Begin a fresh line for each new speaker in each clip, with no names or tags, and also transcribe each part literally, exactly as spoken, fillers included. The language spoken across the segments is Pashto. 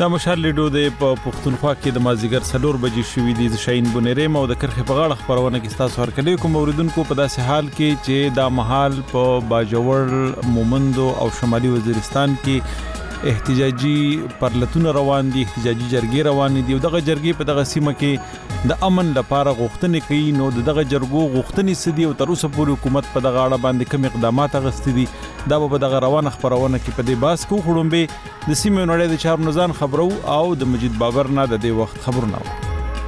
دا مشال لیډو د پښتونخوا کې د مازیګر څلور بجې شوې دي. شاهین بونیرم او د کرخې په غاړه خبرونه کې تاسو هرکلی کوم اوریدونکو په داسې حال کې چې دا مهال په باجوړ، مومندو او شمالي وزیرستان کې احتجاجي پرلتونه روان دي، احتجاجي جرګې روان دي او دغه جرګې په دغه سیمه کې د امن لپاره غوښتنې کوي. نو دغه جرګو غوښتنې څه دي او تر اوسه پورې حکومت په دغه اړه باندې کوم اقدامات اخیستي دي، دا به په دغه روانه خبرونه کې په دې بحث کوو. خړومبې د سیمې نړۍ د چارو نظام خبرو او د مجید بابر نه د دې وخت خبرونه و.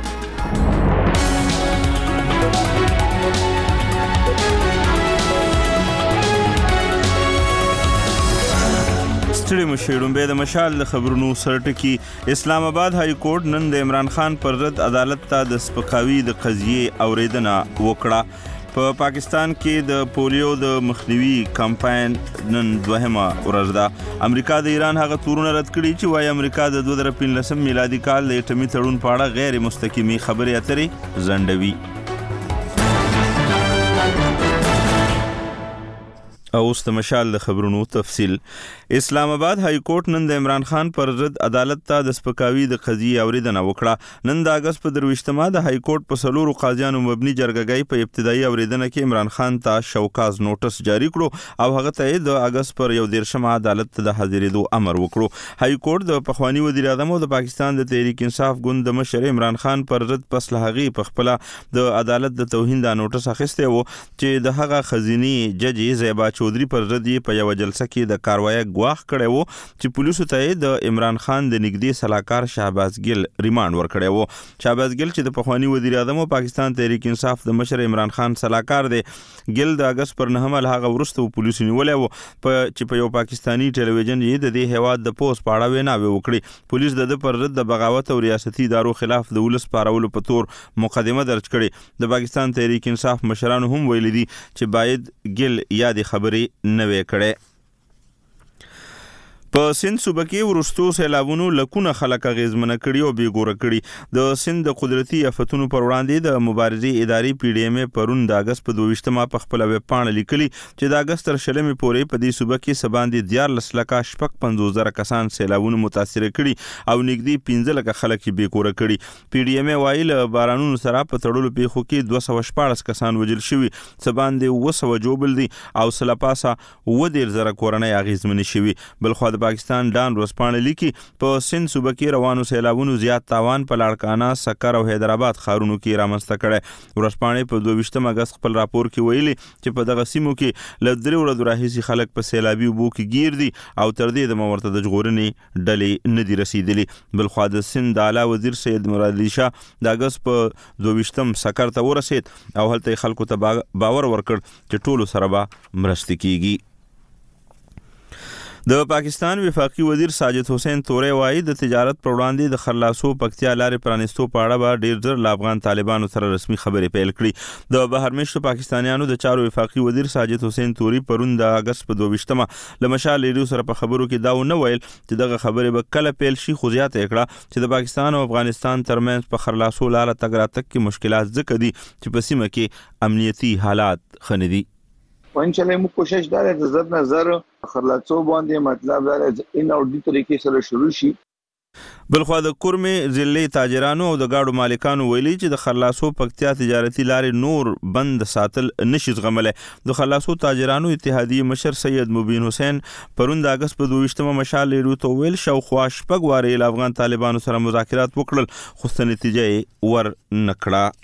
ستړي مشیړم د مشال د خبرونو سرټکی. اسلام آباد های کورټ نن د عمران خان پر رد عدالت ته د سپکاوي د قضیې اوریدنه وکړه. په پا پاکستان کې د پولیو د مخنیوي کمپاین نن دوهمه ورځ ده. امریکا د ایران هغه تورونه رد کړي چې وايي امریکا د دوه زره پنځلسم میلادي کال د اټومي تړون په اړه غیر مستقیمي خبرې اترې ځنډوي. او اوس د مشال د خبرونو تفصیل. اسلام آباد های کورټ نن د عمران خان پر رد عدالت ته د سپکاوي د قضیې اوریدنه وکړه. نن د اگست په درویشتمه د های کورټ په څلورو قاضیانو مبني جرګګۍ په ابتدایي اوریدنه کې عمران خان ته شوکاز نوټس جاری کړو او هغه ته د اگست پر یو دیرشمه عدالت ته د حاضرېدو امر وکړو. های کورټ د پخوانی وزیر اعظم او د پاکستان د تحریک انصاف ګوند د مشر عمران خان پر رد پس له هغې په خپله د عدالت د توهین د نوټس اخیستی و چې د هغه خزینی جج زیبا چودري پر رد په یو جلسه کې د کاروایی ګواښ کړی و چې پولیسو ته د عمران خان د نږدې سلاکار شهباز ګل ریمانډ ورکړی و. شهباز ګل چې د پخوانی وزیر اعظم او پاکستان تحریک انصاف د مشر عمران خان سلاکار دی، ګل د اگست پر نهمه له هغه وروسته پولیسو نیولی و چې په یو پاکستانی ټلویزیون یې د دې هیواد د پوسټ په اړه ویناوې وکړي. پولیس د ده پر رد د بغاوت او ریاستي ادارو خلاف د ولس پارولو په تور مقدمه درج کړې. د پاکستان تحریک انصاف مشرانو هم ویلي دي چې باید ګل یادې خبرې نوې کړي. په سند صوبه کې ورستو سیلابونو لکونه خلک اغیزمنه کړي او بیګوره کړي. د سند د قدرتي آفتونو پر وړاندې د مبارزې ادارې پی ډی ایم پرون د اگست په دویشتمه په خپل ویب پاڼه لیکلي چې د اگست تر شلمې پورې په دې صوبه کې سباندې دیارلس لکه شپږ پنځوس زره کسان سیلابونو متاثر کړي او نږدې پنځه لکه خلک یې بیګوره کړي. پی ډی ایم وایي له بارانونو سره په تړلو پیښو کې دوه سوه شپاړس کسان وژل شوي، سباندې اووه سوه جوبل دي او سلپاسه اووه دېرش زره کورنۍ اغیزمنې شوي. بلخوا د پاکستان ډان ورځپاڼه لیکي په سند صوبه کې روانو سیلابونو زیات تاوان په لاړکانه، سکر او حیدرآباد ښارونو کې رامنځته کړی. ورځپاڼې په دویشتم اګست خپل راپور کې ویلي چې په دغه سیمو کې له درې ورځو راهیسې خلک په سیلابي اوبو کې ګیر دي او تر دې دمه ورته د ژغورنې ډلې نه دي رسیدلي. بلخوا د سند د اعلی وزیر سید مراد علي شاه د اګست په دویشتم سکر ته ورسید او هلته خلکو ته باور ورکړ چې ټولو سره به مرستې کیږي. د پاکستان وفاقي وزیر ساجد حسین تورې وایي د تجارت پر وړاندې د خرلاسو پکتیا لارې پرانیستو په اړه به ډېر ژر له افغان طالبانو سره رسمي خبرې پیل کړي. د بهرمشتو پاکستانیانو د چارو وفاقي وزیر ساجد حسین توري پرون د اګست په دویشتمه له مشال لیډو سره په خبرو کې دا ونه ویل چې دغه خبرې به کله پیل شي، خو زیاته کړه چې د پاکستان او افغانستان ترمنځ په خرلاسو لاره تګ راتګ کې مشکلات ځکه دي چې په سیمه کې امنیتي حالات ښه نه دي.
وانچلې مو کوشش دار د زړه نظر خرلاڅو باندې مطلب دا ان اورډي طریقې سره شروع شي.
بلخوا د کورمې ضلعي تاجرانو او د گاډو مالکانو ویلي چې د خرلاسو پکتیا تجارتي لارې نور بند ساتل نشي زغملی. د خرلاسو تاجرانو اتحادیې مشر سید مبین حسین پرون د اګست په دویشتمه مشال لیډو ته ویل شاوخوا شپږ وارې له افغان طالبانو سره مذاکرات وکړل خو څه نتیجه یې ور نه کړه.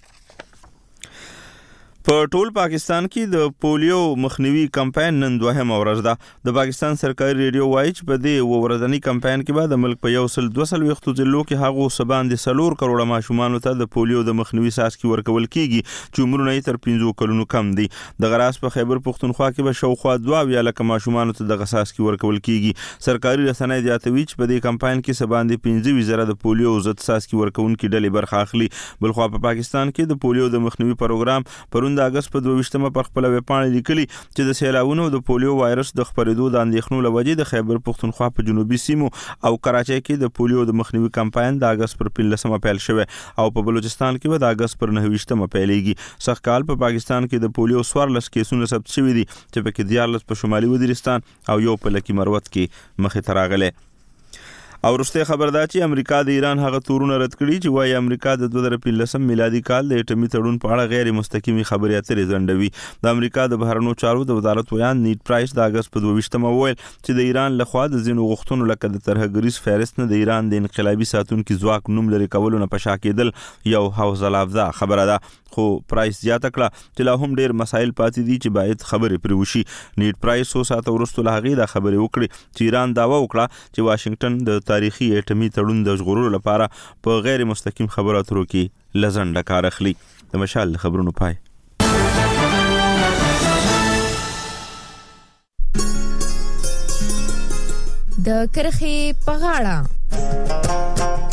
په ټول پاکستان کې د پولیو مخنیوي کمپاین نن دوهمه ورځ ده. د پاکستان سرکاري ریډیو وایي چې په دې اووه ورځني کمپاین کې به د ملک په یو سل دوه څلوېښتو ضلعو کې هغو څه باندې څلور کروړه ماشومانو ته د پولیو د مخنیوي څاڅکي ورکول کېږي چې عمرونه یې تر پنځو کلونو کم دي. دغه راز په خیبر پښتونخوا کې به شاوخوا دوه اویا لکه ماشومانو ته دغه څاڅکي ورکول کېږي. سرکاري رسنۍ زیاتوي چې په دې کمپاین کې څه باندې پنځه ویشت زره د پولیو ضد څاڅکي ورکوونکي ډلې برخه اخلي. بلخوا په پاکستان کې د پولیو د مخنیوي پروګرام پرون د اګست په دوه پر خپل ویب پاڼه لیکلي چې د سیلابونو د پولیو وایرس د خپرېدو د اندېښنو له وجې د خیبر پښتونخوا په جنوبي سیمو او کراچۍ کې د پولیو د مخنیوي کمپاین د اګست پر پنځلسمه پیل شوی او په بلوچستان کې به د اګست پر نهه ویشتمه پیلېږي. سږکال په پاکستان کې د پولیو څوارلس کیسونه ثبت شوي دي چې پکې دیارلس په شمالي وزیرستان او یو په لکي مروت کې مخې ته راغلی. او وروسته خبر دا چې امریکا د ایران هغه تورونه رد کړي چې وایي امریکا د دوه زره پنځلس میلادي کال د اټومي تړون په اړه غیر مستقیمي خبرې اترې ځنډوي. د امریکا د بهرنیو چارو د وزارت ویان نیټ پرایس د اگست په دوه ویشتمه وویل چې د ایران لخوا د ځینو غوښتنو لکه د ترهګریز فهرست نه د ایران د انقلابي ساتونکو ځواک نوم لري کولو نه په شا کېدل یو حوصله افزا خبره ده. خو پرایس زیاته کړه چې لا هم ډیر مسایل پاتې دي چې باید خبرې پرې وشي. نیټ پرایس څو ساعته وروسته له هغې دا خبرې وکړې چې ایران دعوه وکړه چې واشنگټن د تاریخي اټومي تړون د ژغورلو لپاره په غیر مستقیم خبرو اترو کې لزنډه کار اخلي. د مشال خبرونو پای.
د کرخې په غاړه.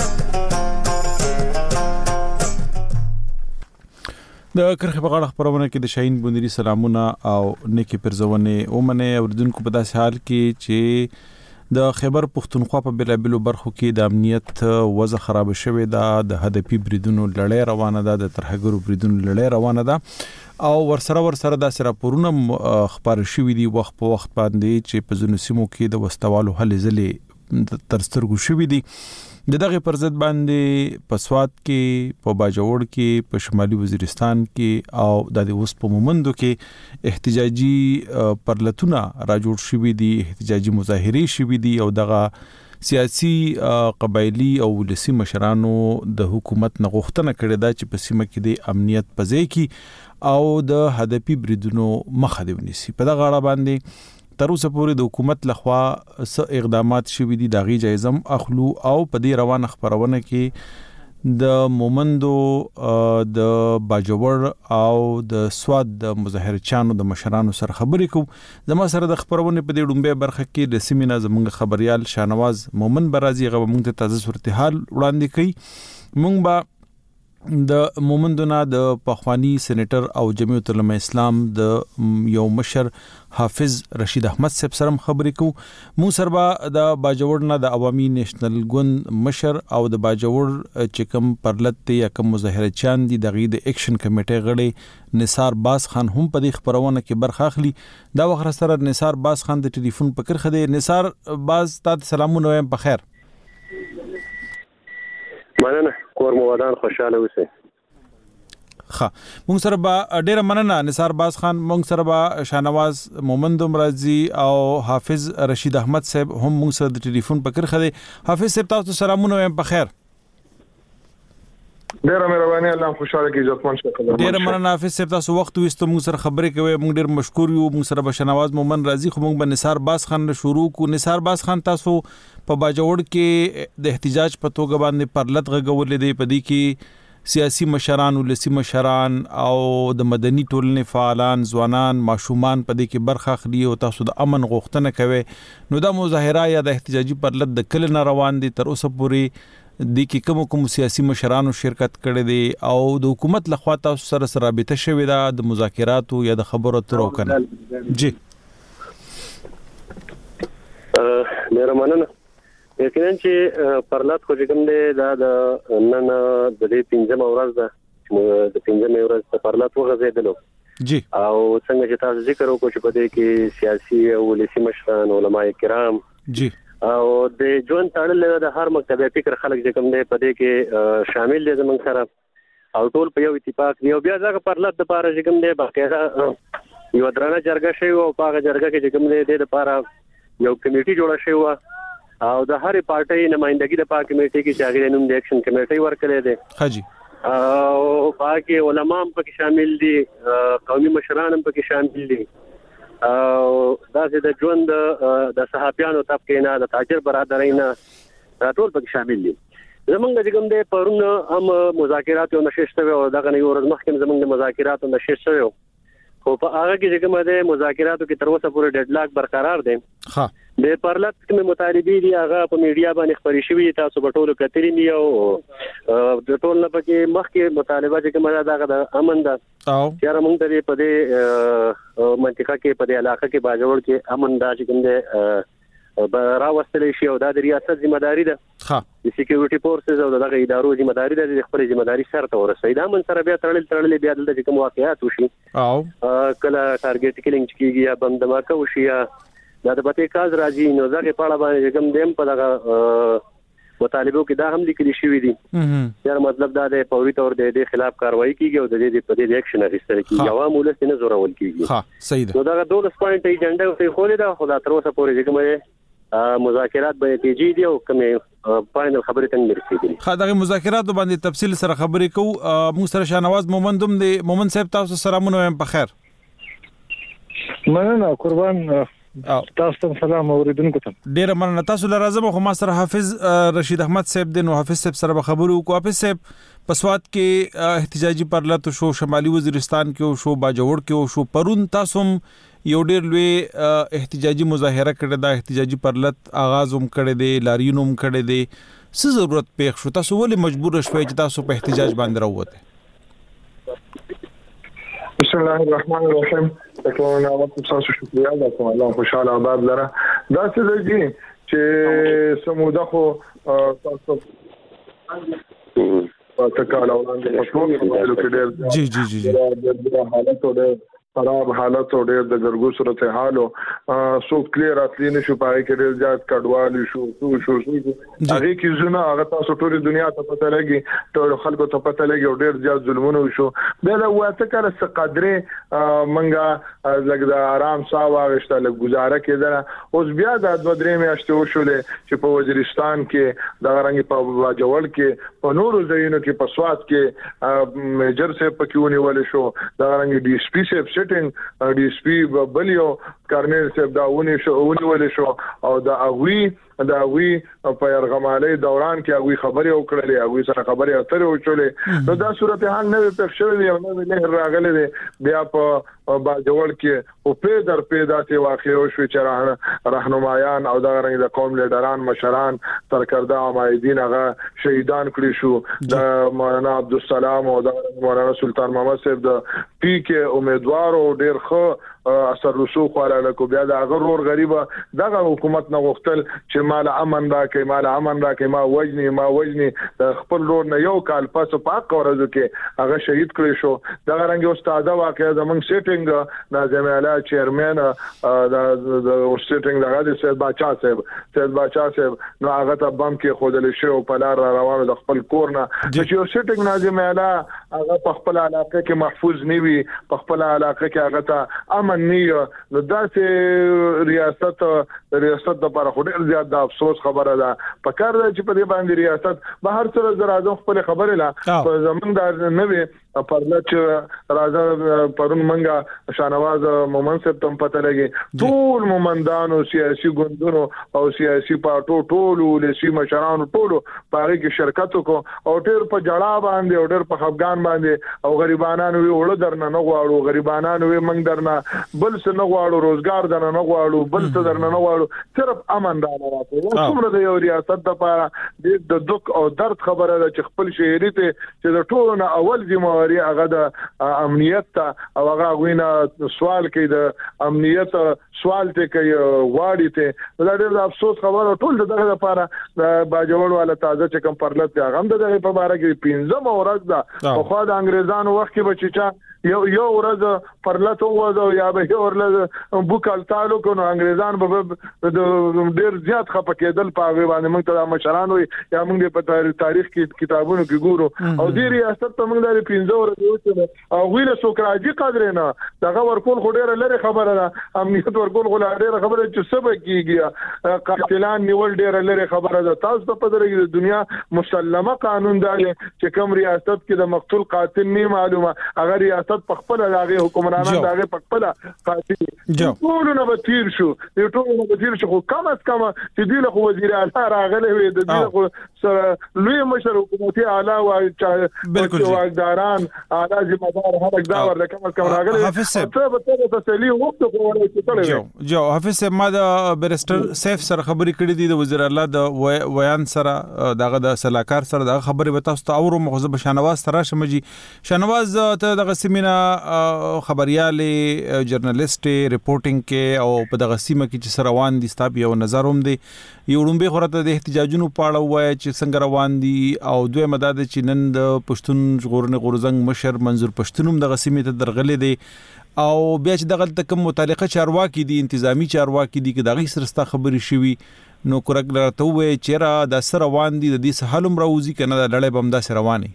د کرخې په غاړه خبرونه کې د شاهین بندري سلامونه او نیکی پرزونه اومنه اوردونکو په داسې حال کې چې د خیبر پختونخوا په بلابلو برخو کې د امنیت وضع خراب شوه ده. د هدفي بریدونو لړۍ روانه ده، د ترهګرو بریدونو لړۍ روانه ده او ورسره ورسره د راپورونه خبر شوي دي وخت په وخت باندې چې په ځینو سیمو کې د وستوالو هلې ځلې تر سترګو شوي دي. د دغه پر ضد باندې په سوات کې، په باجوړ کې، په شمالي وزیرستان کې او د اوس په مومندو کې احتجاجي پرلتونه را جوړ شوي دي، احتجاجي مظاهرې شوي دي او دغه سیاسي قبایلی او ولسی مشرانو د حکومت نه غوښتنه کړې ده چې په سیمه کې د امنیت په ځای کې او د هدفي بریدونو مخه دی ونیسي. په دغه اړه باندې تر اوسه پورې د حکومت لخوا څه اقدامات شوي دي دغه جایزم اخلو او په دې روانه خبرونه کې د مومندو د باجوړ او د سواد د مظاهرچانو د مشرانو سره خبرې کوم. زما سره د خبرونه په دې ډومبه برخه کې د سیمینار زموږ خبريال شانواز مومن برازي غو موږ ته تازه صورتحال وړاندې کړي. موږ به د مومندونه د پخوانی سېنیټر او جمعیت العلماء اسلام د یو مشر حافظ رشید احمد صاحب سره خبرې کوو. مو سره د باجوړ نه د عوامي نېشنل ګوند مشر او د باجوړ چې کوم پرلت یا کوم مظاهره چاند دي دغه د اکشن کمیټې غړي نثار باز خان هم په دې خبرونه کې برخه اخلي. دا وخت سره نثار باز خان د ټلیفون په کرخه دی. نثار باز تاسو سلامونه وایم په خیر.
مننه کور مو ودان خوشاله اوسئ.
ښه مونږ سره به ډیره مننه نثار باز خان. مونږ سره به شانواز مومند مرضی او حافظ رشید احمد صاحب هم مونږ سره د ټلیفون په کرخه دي. حافظ صاحب تاسو سلامونه وایم په خیر.
ډیره مهرباني الله خوشاله کی عزتمن شکر.
ډیره مننه حافظ صاحب تاسو وخت وستو مونږ سره خبرې کوي. مونږ ډیر مشکور یو. مونږ سره به شانواز مومند راضي خو مونږ به نثار باز خان شروع کو. نثار باز خان تاسو په باجوړ کې د احتجاج په توګه باندې پرلت غږولې دی. په دې کې سیاسي مشران، ولسی مشران او د مدني ټولنې فعالان، ځوانان، ماشومان په دې کې برخه اخلي او تاسو د امن غوښتنه کوي. نو دا مظاهره یا د احتجاجي پرلت د کله نه روان دي تر اوسه پورې د کې کوم کوم سیاسي مشرانو شرکت کړي دي او د حکومت لخوا تاسو سره سره رابطه شوې ده د مذاکراتو یا د خبرو اترو کنه؟ جی
ډیره مننه. یقینا چې پرلط خو کوم دی دا د نن د دې پنځمه ورځ ده چې د پنځمه ورځ په پرلط وغځېدلو.
جی
او څنګه چې تاسو ذکر وکړو چې په دې کې سیاسي او ولسی مشران، علماء کرام
جی
او د ژوند تړل د هر مکتب فکر خلک چې کوم دی په دې کې شامل دي زموږ سره او ټول په یو اتفاق دی. او بیا ځکه پرلط د پاره چې کوم دی باقاعده یو درانه جرګه شوی او په هغه جرګه کې چې کوم دی د لپاره یو کمیټي جوړه شوی او د هرې پارټۍ نمائندګي د پاک کمیټې کې چې هغه نوم د اکشن کمیټې ورکړی دی.
حاجی
او پاکي علماء هم پکې شامل دي، قومي مشران هم پکې شامل دي او داسې د ژوند د صحافیانو طبقې نه، د تاجر برادرۍ نه ټول پکې شامل دي. زمونږ د کوم دی پرون هم مذاکرات یو نشست شوی او دغه یو ورځ مخکې زمونږ د مذاکرات نشست شوی خو په هغه کې چې کوم دی مذاکراتو کې تر اوسه پورې ډیډ لاک برقرار دی.
ها
د پرلط کوم مطالبه دي هغه په میډیا باندې خبري شوی، تاسو په ټولو کتري نه او د ټول نه پکې مخکې مطالبه چې کومه ده د امن ده
او
چې موږ ته په دې منطقه کې په دې علاقه کې باجوړ کې امن ده چې کوم ده راوستل شي او د ریاست ذمہداري ده.
ها
د سکیورټي فورسز او دغه ادارو ذمہداري ده د خپل ذمہداري سره ته ورسېد. دا من سره بیا تړل تړل بیا د کوم واقعیات وشي
او
کله ټارګټ کیلینګ کیږي یا بم دماکه وشي یا دا د پته کاز راځي نو ځکه په اړه باندې کوم دیم په دغه مطالبو کې دا هم لیکل شوی دي یار مطلب دا د فوري تور د دې خلاف کاروایی کیږي او د دې په دې اکشن اخیستل کیږي عوام ولس نه زورول کیږي
ها صحیح ده
نو دا دولس پوینټ ایجنډا ته خولې دا خدای تر اوسه پورې کومه مذاکرات به تیجی دي او کومه فائنل خبرې ته نرسېږي
خا دغه مذاکرات باندې تفصیل سره خبرې کوو موږ سره شاهنواز مومندوم دی مومن صاحب تاسو سلامونه وایم په خیر
مننه قربان تاسو ته سلام اوریدونکو ته
ډیر مننه تاسو لرازم خو ما سره حافظ رشید احمد صاحب دی نو حافظ صاحب سره خبرو کو حافظ صاحب پسوات کې احتجاجي پرلط شو شمالي وزیرستان کې شو باجوړ کې شو پرون تاسو یو ډیر لوی احتجاجي مظاهره کړی دا احتجاجي پرلط آغاز هم کړی دی لاریون هم کړی دی څه ضرورت پېښ شو تاسو ولې مجبور شوئ چې تاسو په احتجاج باندې راووته
بسم الله الرحمن الرحیم تکونه وخت تاسو شکریا دا کوم الله خوشاله آباد لره دا څه دی چې سموده خو تاسو تکاله وړاندې په ټول
جی جی جی
د حالت او خراب حالت او ډېر د ګرګو صورت حال او سو کلیر اصلي نشو پای کې ډېر زیات کډوال شو شو شو هغه کې زونه هغه تاسو ټول دنیا ته پته لګي ټول خلکو ته پته لګي او ډېر زیات ظلمونه شو دا واته کړه څه قدرې منګه لګدا آرام ساه واغشته لګ گزاره کېدله اوس بیا د دوه درې میاشتې وشولې چې په وزیرستان کې د غرنګ په واجول کې په نورو ځایونو کې په سواد کې میجر سه پکېونی ولې شو د غرنګ ډي اس پی سه سیټینګ ډي اس پی بلیو کارنل صاحب دا ونی شو ونی ولې شو او دا اغوی دا وی په يرغمالي دوران کې هغه خبرې وکړلې هغه سره خبرې اترې وچولې نو دا صورتحال نه پېښ شوې او نه نه راغلي بیا په باجوړ کې او په در پیدا سي واقع شو چې راهنمایان او دا رنګ د قوم لیډران مشران سرکرده امایدین هغه شهیدان کړی شو د مولانا عبدالسلام او د مولانا سلطان محمد صاحب د پی کې امیدوار او ډیر ښه اثر رسوخ ولاله کو بیا د غرور غریبه دغه حکومت نه غوښتل چې مال امن راکې مال امن راکې ما وجني ما وجني د خپل رور نه یو کال پس په اقورزو کې هغه شهید کړی شو دغه رنګ استاد واقعا زمنګ سیټینګ ناظم اعلی چیرمن د سیټینګ دغه د سید باچا صاحب سید باچا صاحب نو هغه ته بم کې خودل شو په لار روانو د خپل کور نه چې سیټینګ ناظم اعلی هغه په خپل علاقه کې محفوظ نیوي په خپل علاقه کې هغه ته امن نیو نو داسې ریاست ریاست د لپاره خو ډیر زیات د افسوس خبره ده په کار ده چې په دې باندې ریاست به هر څه زر اعظم خپل خبره لا په زمونږ د نوې پرلط راځه پرون منګه شاهنواز مومن صاحب تم پته لګي ټول مومندانو سیاسي ګوندونو او سیاسي پارټو ټول ولسی مشرانو ټول پاره کې شرکت کو او ډیر په جړا باندې او ډیر په افغان باندې او غریبانو وی وړو درنه نه غواړو غریبانو وی منګ درنه بل څه نه غواړو روزګار درنه نه غواړو بل څه درنه نه غواړو صرف امن را راځو څومره د یو ریاست لپاره د دوک او درد خبره ده چې خپل شهري ته چې د ټولو نه اول ذمہ هغه د امنیت ته او هغه غوینه سوال کوي د امنیت سوال ته کوي واړی ته دا ډېر د افسوس خبره ټول دغه لپاره د باجوړ والا تازه چې کم پرلط دی هغه د دغه په اړه کې پنځم ورځ ده خو د انګريزانو وخت کې بچی یو یو ورځ پرلط وځو یا به یو ورځ بوکال تعلق نو انګريزان به ډېر زیات خپه کېدل په هغه باندې موږ ته مشران وي یا موږ په تاریخ کې کتابونو کې ګورو او دې ریاست ته موږ د پنځه او ویله سوکراجی قدر نه دغه ورکول خو ډیره لري خبره ده امنیت ورکول خو ډیره خبره چې سبا کیږي قاتلان نیول ډیره لري خبره ده تاسو په دغه د دنیا مسلمه قانون دی چې کوم ریاست کې د مقتول قاتل نه معلومه هغه ریاست په خپل هغه حکمرانان دغه په خپل قاتل ټول نه بتیر شو ټول نه بتیر شو کم از کم چې دی له وزیر اعلی راغله وي د دې خو سره لوی مشر حکومتي اعلی او واقداران اعلی ذمہ دار هغه دا ورته کم از کم راغله ته به ته تسلی وخت کوله چې کړه
جو حافظ صاحب ما د بیرستر سیف سره خبرې کړې دي د وزیر اعلی د ویان سره دغه د سلاکار سره دغه خبرې به تاسو ته اورو مخزه به شاهنواز سره شمجي شاهنواز ته دغه سیمینار نه خبريال جرنالست ریپورټینګ کې او په دغه سیمه کې چې روان دي ستاب یو نظر هم دی یو لومبه خورته د احتجاجونو پاړه وای چې څنګه روان دي او دوی مدد چې نن د پښتون ژغورنې غورزنګ مشر منظور پښتونم دغه سیمه ته درغلي دي او بیا چې دغه تکم متعلقه چارواکي دي انتظامی چارواکي دي کې دغه سرستا خبري شوي نو کورګ لرته وای چې را د سر روان دي د دې سهالم راوځي کنه د لړې بم د سر رواني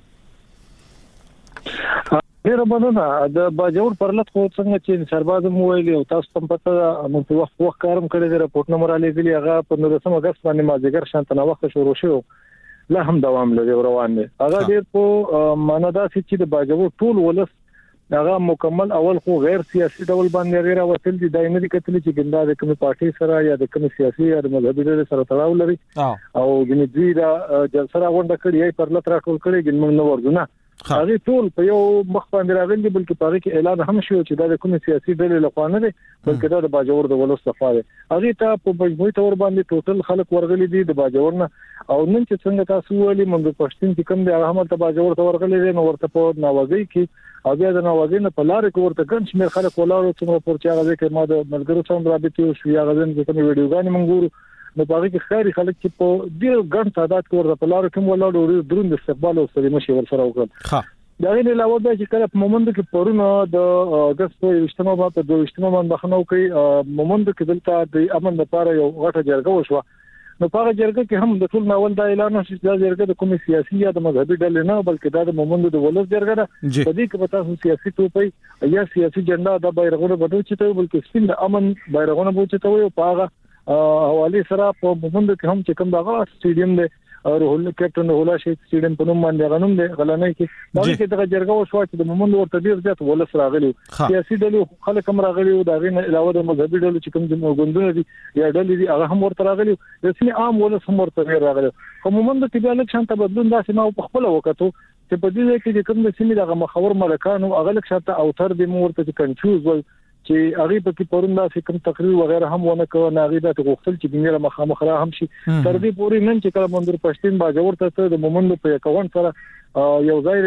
ډیر مننه د باجوړ پرلط خو څنګه چې سرباز مو ویلي او تاسو هم پته نو په وخت وخت کارم کړی دی رپورټ نمبر علی دی هغه په نولسم اگست باندې مازیګر شانته وخت شروع شو لا هم دوام لري روان دي هغه ډیر په ماندا چې د باجوړ ټول ولس هغه مکمل اول خو غیر سیاسي ډول باندې غیر وسیل دي داینه دي کتل چې ګنده د کوم پارټي سره یا د کوم سیاسي یا د مذهبي ډلې سره تړاو لري او ګنځي دا جلسه راغونډه کړي یې پرلط راټول کړي ګنمن نو ورغونه هغه ټول په یو مخ باندې راغلي بلکې په هغه کې اعلان هم شو چې دا د کوم سیاسي ډلې لخوا نه دی بلکې دا د باجوړ د ولس لخوا دی هغه ته په مجموعي تور باندې ټوټل خلک ورغلي دي د باجوړ نه او نن چې څنګه تاسو ویلي منځ پښتون چې کوم دی هغه هم ته باجوړ ته ورغلي دي نو ورته په ناوځي کې او بیا د ناوځي نه په لار کې ورته ګڼ شمېر خلک ولاړو څنګه پورچا غږی کې ما د ملګرو سره رابطه شو یا غزن چې کوم ویډیوګانې مونږ نو په هغه کې خاري خلک چې په ډیر ګڼ تعداد کې ورته په لار کې ولاړو دروند استقبال او سره مشي ور سره وکړ دا غیر علاوه د چې کله په مومند کې پرونه د اگست په اجتماع په دوه اجتماع باندې بخنو کوي مومند کې دلته د امن لپاره یو غټه جرګه وشوه نو په هغه جرګه کې هم د ټول ناول دا اعلان شو چې دا جرګه د کومې سیاسي یا د مذهبي ډلې نه بلکې دا د مومند د ولس جرګه ده په دې کې به تاسو سیاسي توپي یا سیاسي جنډا د بیرغونه بدل چته بلکې سپین د امن بیرغونه بوچته وي په هغه حواله سره په مومند کې هم چې کوم دغه سټیډیم دی او هول کېپټن هولا شي سټیډیم په نوم باندې غنوم دی غلنۍ کې دا کې دغه جرګه وشو چې د مومند ورته ډیر ځات ولس راغلی سیاسي ډلې خلک هم راغلي او دا غي علاوه د مذهبي ډلې چې کوم د ګوندونه دي یا ډلې دي هغه هم ورته راغلي د سیمه عام ولس هم ورته راغلي خو مومند کې بیا لک شانته بدلون داسې ما په خپل وکړو چې په دې کې کوم د سیمه دغه مخور ملکانو هغه لک شانته او تر دې مورته کنفیوز ول چې هغه په کې پروندا کوم تقریر وغیرہ هم ونه کوي ناغي د غوښتل چې دنیا مخامخ را هم شي تر دې پورې نن چې کله منظور پښتون باجوړ ته د مومند په اکاونټ سره یو ځای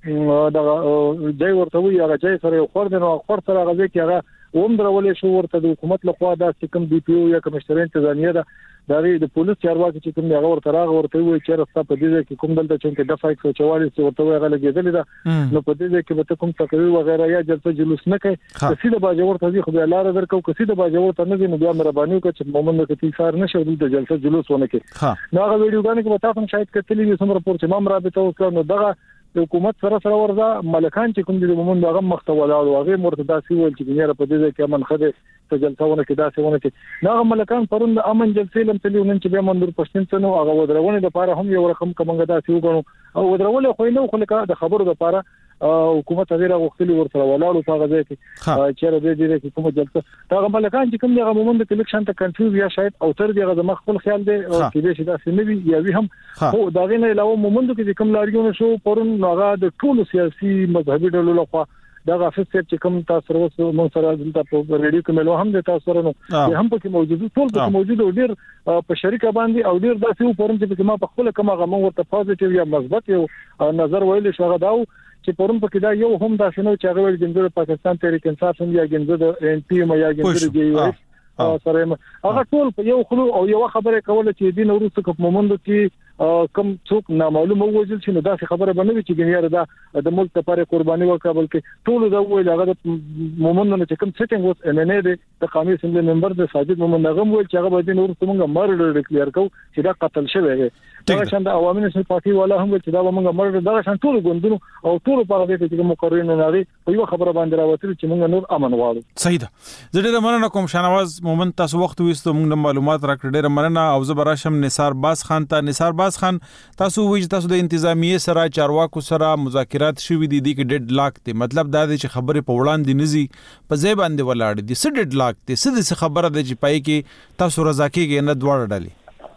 د ځای ورته وي هغه ځای سره یو خور دی نو خور سره هغه کې هغه اوم درولې شو ورته د حکومت لخوا د کوم ډي پی او یا کوم مشتري انتظامیه ده د پولیس چارواکي چې کوم هغه ورته راغ ورته وي چې راسته په دې کې کوم دلته چې د فایک څو چوالي ورته هغه لګیدل ده نو په دې کې به کوم تقریر وغیرہ یا جلسه جلوس نه کوي چې د باجوړ ته خو به لار درکو چې د باجوړ ته نه نو بیا مهرباني وکړي چې مومند کې تیثار نشو د جلسه جلوس ونه کوي نو هغه ویډیوګانې کې تاسو هم شاید کتلی وي سم راپور چې ما رابطه وکړ نو دغه د حکومت سره سره ورځه ملکان چې کوم دي مومند هغه مختولا او هغه مرتدا سی ول چې دنیا په دې کې امن خده ته جلسهونه کې داسې ونه کې هغه ملکان پروند امن جلسې لم تلي ونن چې به منظور پښتون ته نو هغه ودرونه د لپاره هم یو رقم کومه داسې وګڼو او ودرول خو نه خو لکه د خبرو د لپاره حکومت غیر غوښتلی ورته ولاړو په غځه کې چې را دې دې کومه جلسه هغه ملکان چې کوم هغه مومند کې لکشن ته کنفیوز یا شاید او تر دې غو مخ خپل خیال دی چې دې شي داسې نه وي یا وی هم خو دا غینه علاوه مومند کې کوم لاریونه شو پرون هغه د ټولو سیاسي مذهبي ډلو لخوا دا غافل چې کوم تاسو ورسره مون سره دلته په ریډیو کې ملو هم د تاسو سره نو هم پکې موجود ټول پکې موجود او ډیر په شریکه باندې او ډیر داسې پرون چې ما په خپل کومه غو ورته پوزټیو یا مثبت یو نظر ویل شو غدا چې پرون پکې دا یو هم دا شنو چې هغه ګنځو پاکستان تحریک انصاف هم یا ګنځو د ان پی ام یا ګنځو دی او سره هغه ټول په یو خلو او یو خبره کوله چې دین ورسته کوم مومند کې کم څوک نامعلوم ووجل چې نو دا خبره باندې چې ګنیار دا د ملک لپاره قرباني ورکړه بلکې ټول دا ویل هغه مومند نه چې کوم سیټینګ وس ان ان اے د قومي اسمبلی ممبر د ساجد مومند هغه ویل چې هغه باندې نور څنګه مرډ ډیکلیئر کو چې دا قتل شوی دی دا څنګه عوامي نشل پارټي والا هم چې دا موږ مرډ دا څنګه ټول ګوندونو او ټول په هغه کې چې مقررین نه لري په یو خبره باندې راوتل چې موږ نور امن غواړو
صحیح ده زه ډېر مننه کوم شانواز مومند تاسو وخت وېستو موږ معلومات راکړ ډېر مننه او زه براشم نثار باز خان ته نثار باز خان تاسو وایي تاسو د انتظامیه سره چارواکو سره مذاکرات شوي دي د ډډ لاک ته مطلب دا دی چې خبره په وړاندې نزي په ځای باندې ولاړ دي څه ډډ لاک ته څه څه خبره ده چې پای کې تاسو رضا کېږئ نه دواړه ډلې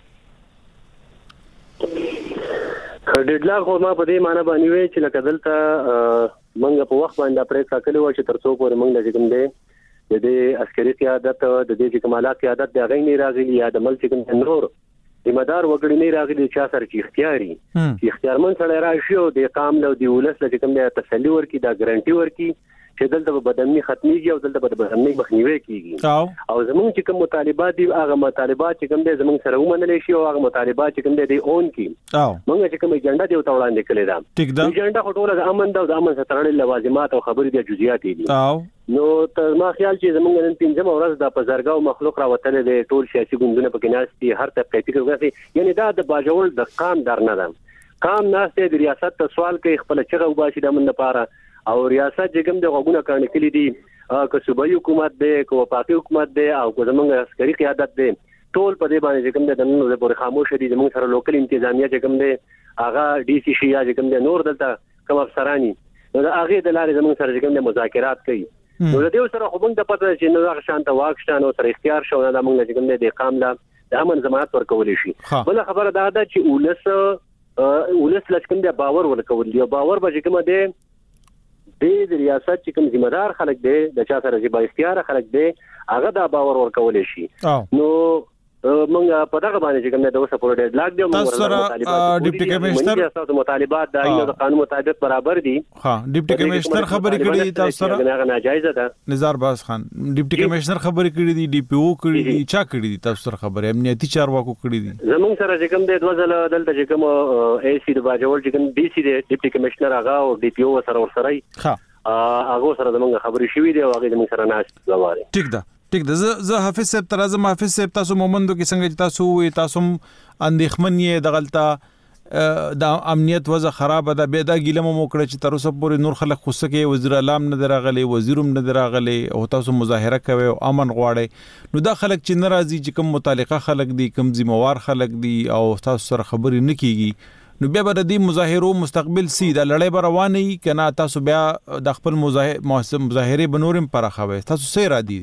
ډډ لاک خو ما په دې معنی باندې وی چې لکه دلته منګه په وخت باندې پرې کاکلی و چې ترڅو پورې منګ د کوم دی د دې عسکري قیادت د دې کمالات قیادت د غیر نه راغلي یا د ملک کوم نور دیمدار وګړي نه راغلي چې اثر کې اختیاري چې اختیارمن سره راشي او د قام له دی ولس لکه کوم د تسلی ورکی دا ګارانټي ورکی چې دلته بدامني ختميږي او دلته بدامني مخنیوي کیږي او زمونږ چې کوم مطالبات دي هغه مطالبات چې کوم دي زمونږ سره ومنل شي او هغه مطالبات چې کوم دي اون کی موږ چې کوم ایجنډا دی او وړاندې کړی دا ایجنډا خټوله د امن د امن سره تړلې لوازمات او خبرې د جزئیات دي نو تر ما خیال چې زمونږ نن پنځم ورځ د پزرګاو مخلوق راوتل دي ټول سیاسي ګوندونه پکې ناشتي هر طبقه فکر کوي یعنی دا د باجوړ د قام درنه ده قام ناشته د ریاست ته سوال کوي خپل چغه وباسي د من لپاره او ریاست چې کوم د غوونه کړي کلی دي که صوبایي حکومت دی که وفاقي حکومت دی او که زمونږ عسکري قیادت دی ټول په دې باندې چې کوم د نن د پورې خاموش دي زمونږ سره لوکل انتظامیه چې کوم دی هغه ډي سي شي یا چې کوم دی نور دلته کوم افسرانی نو د هغه د لارې زمونږ سره چې کوم دی مذاکرات کوي نو د دې سره خو موږ د پته چې نو هغه شانته واکشتان او سره اختیار شو دا موږ چې کوم دی د قام لا د امن ضمانت ورکول شي بل خبره دا ده چې ولس ولس لکه د باور ورکول دی باور به کوم دی د ریاست چې کوم ذمہ دار خلک دی د چا سره چې با اختیار خلک دی هغه دا باور ورکول شي نو موږ په دغه باندې چې کوم د اوسه پورې ډیډ لاک دی موږ
سره ډیپټي کمشنر
تاسو مطالبات د عین د قانون مطابق برابر دي
ها ډیپټي کمشنر خبرې کړې تاسو سره
هغه ناجایز ده
نزار باز خان ډیپټي کمشنر خبرې کړې دي ډي پی او کړې دي چا کړې دي تاسو سره خبرې امنیتي چارواکو کړې دي
زمونږ سره چې کوم د دوزل دلته چې کوم اي سي د باجوړ چې کوم ډي سي د ډیپټي کمشنر هغه او ډي پی او سره ورسره
ها
هغه سره زمونږ خبرې شوې دي او هغه زمونږ سره ناس لواري
ټیک ده ټیک ده زه حافظ صاحب تر ازم حافظ صاحب تاسو مومندو کې څنګه تاسو وي تاسو اندېخمن یې د غلطه د امنیت وضع خراب ده به دا ګیله مو کړ چې تر اوسه پورې نور خلک خوسه کې وزیر اعظم نه دراغلي وزیروم نه دراغلي او تاسو مظاهره کوي او امن غواړي نو دا خلک چې ناراضي چې کوم متعلقه خلک دي کوم ذمہوار خلک دي او تاسو سره خبرې نه کیږي نو بیا به د دې مظاهرو مستقبل سي د لړۍ به رواني کنه تاسو بیا د خپل مظاهره بنورم پرخوي تاسو سره را دي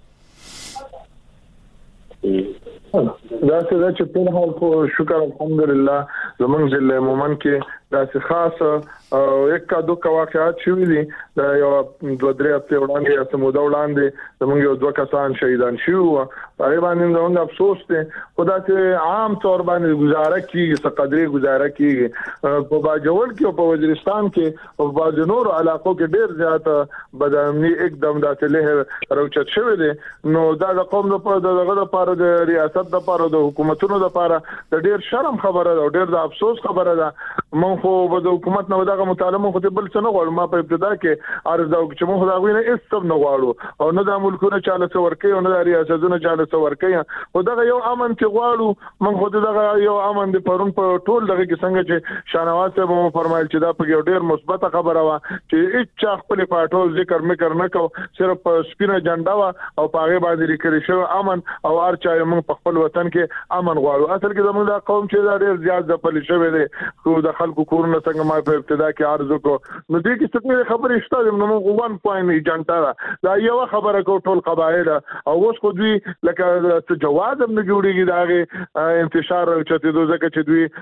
دا څه چې په حال خو شکر الحمدلله زمونږ ضلع مومن کې دا څه خاص او یک کا دوه واقعات شوي دي دا یو دوه درې هفته وړاندې یا سموده وړاندې زمونږ یو دوه کسان شهیدان شوي وو هغه باندې زمونږ افسوس دی خو دا چې عام طور باندې گزاره کیږي څه قدرې گزاره کیږي په باجوړ کې او په وزیرستان کې او په نورو علاقو کې ډېر زیات بدامني एकदम داسې له روچت شوی دی نو دا د قوم په دغه لپاره د ریاست لپاره د حکومتونو لپاره د ډېر شرم خبره ده او ډېر د افسوس خبره ده مونږ خو د حکومت نو دغه مطالبه خو بل څه نه غواړو ما په ابتدا کې عرض دا چې مونږ دا غوینه هیڅ څه نه غواړو او نه د ملکونو چاله څه ورکي او نه د ریاستونو چاله څه ورکي او دغه یو امن چې غواړو مونږ خو دغه یو امن د پرون په ټول دغه کې څنګه چې شانواز صاحب مو فرمایل چې دا په یو ډېر مثبت خبره و چې هیڅ خپل پټول ذکر مکر نه کو صرف سپینه جنډا وا او پاغه باندې لري شو امن او هر چا مونږ په خپل وطن کې امن غواړو اصل کې زموږ د قوم چې دا ډېر زیات د پلي شوی دی خو د خلکو کورونه څنګه ما په ابتدا کې عرض وکړو نو دې کې څه خبرې شته نو موږ وان پوینټ ایجنټا دا یو خبره کو ټول قبایل او اوس خو دوی لکه جواز هم نه جوړیږي دا انتشار چته دوه ځکه چې دوی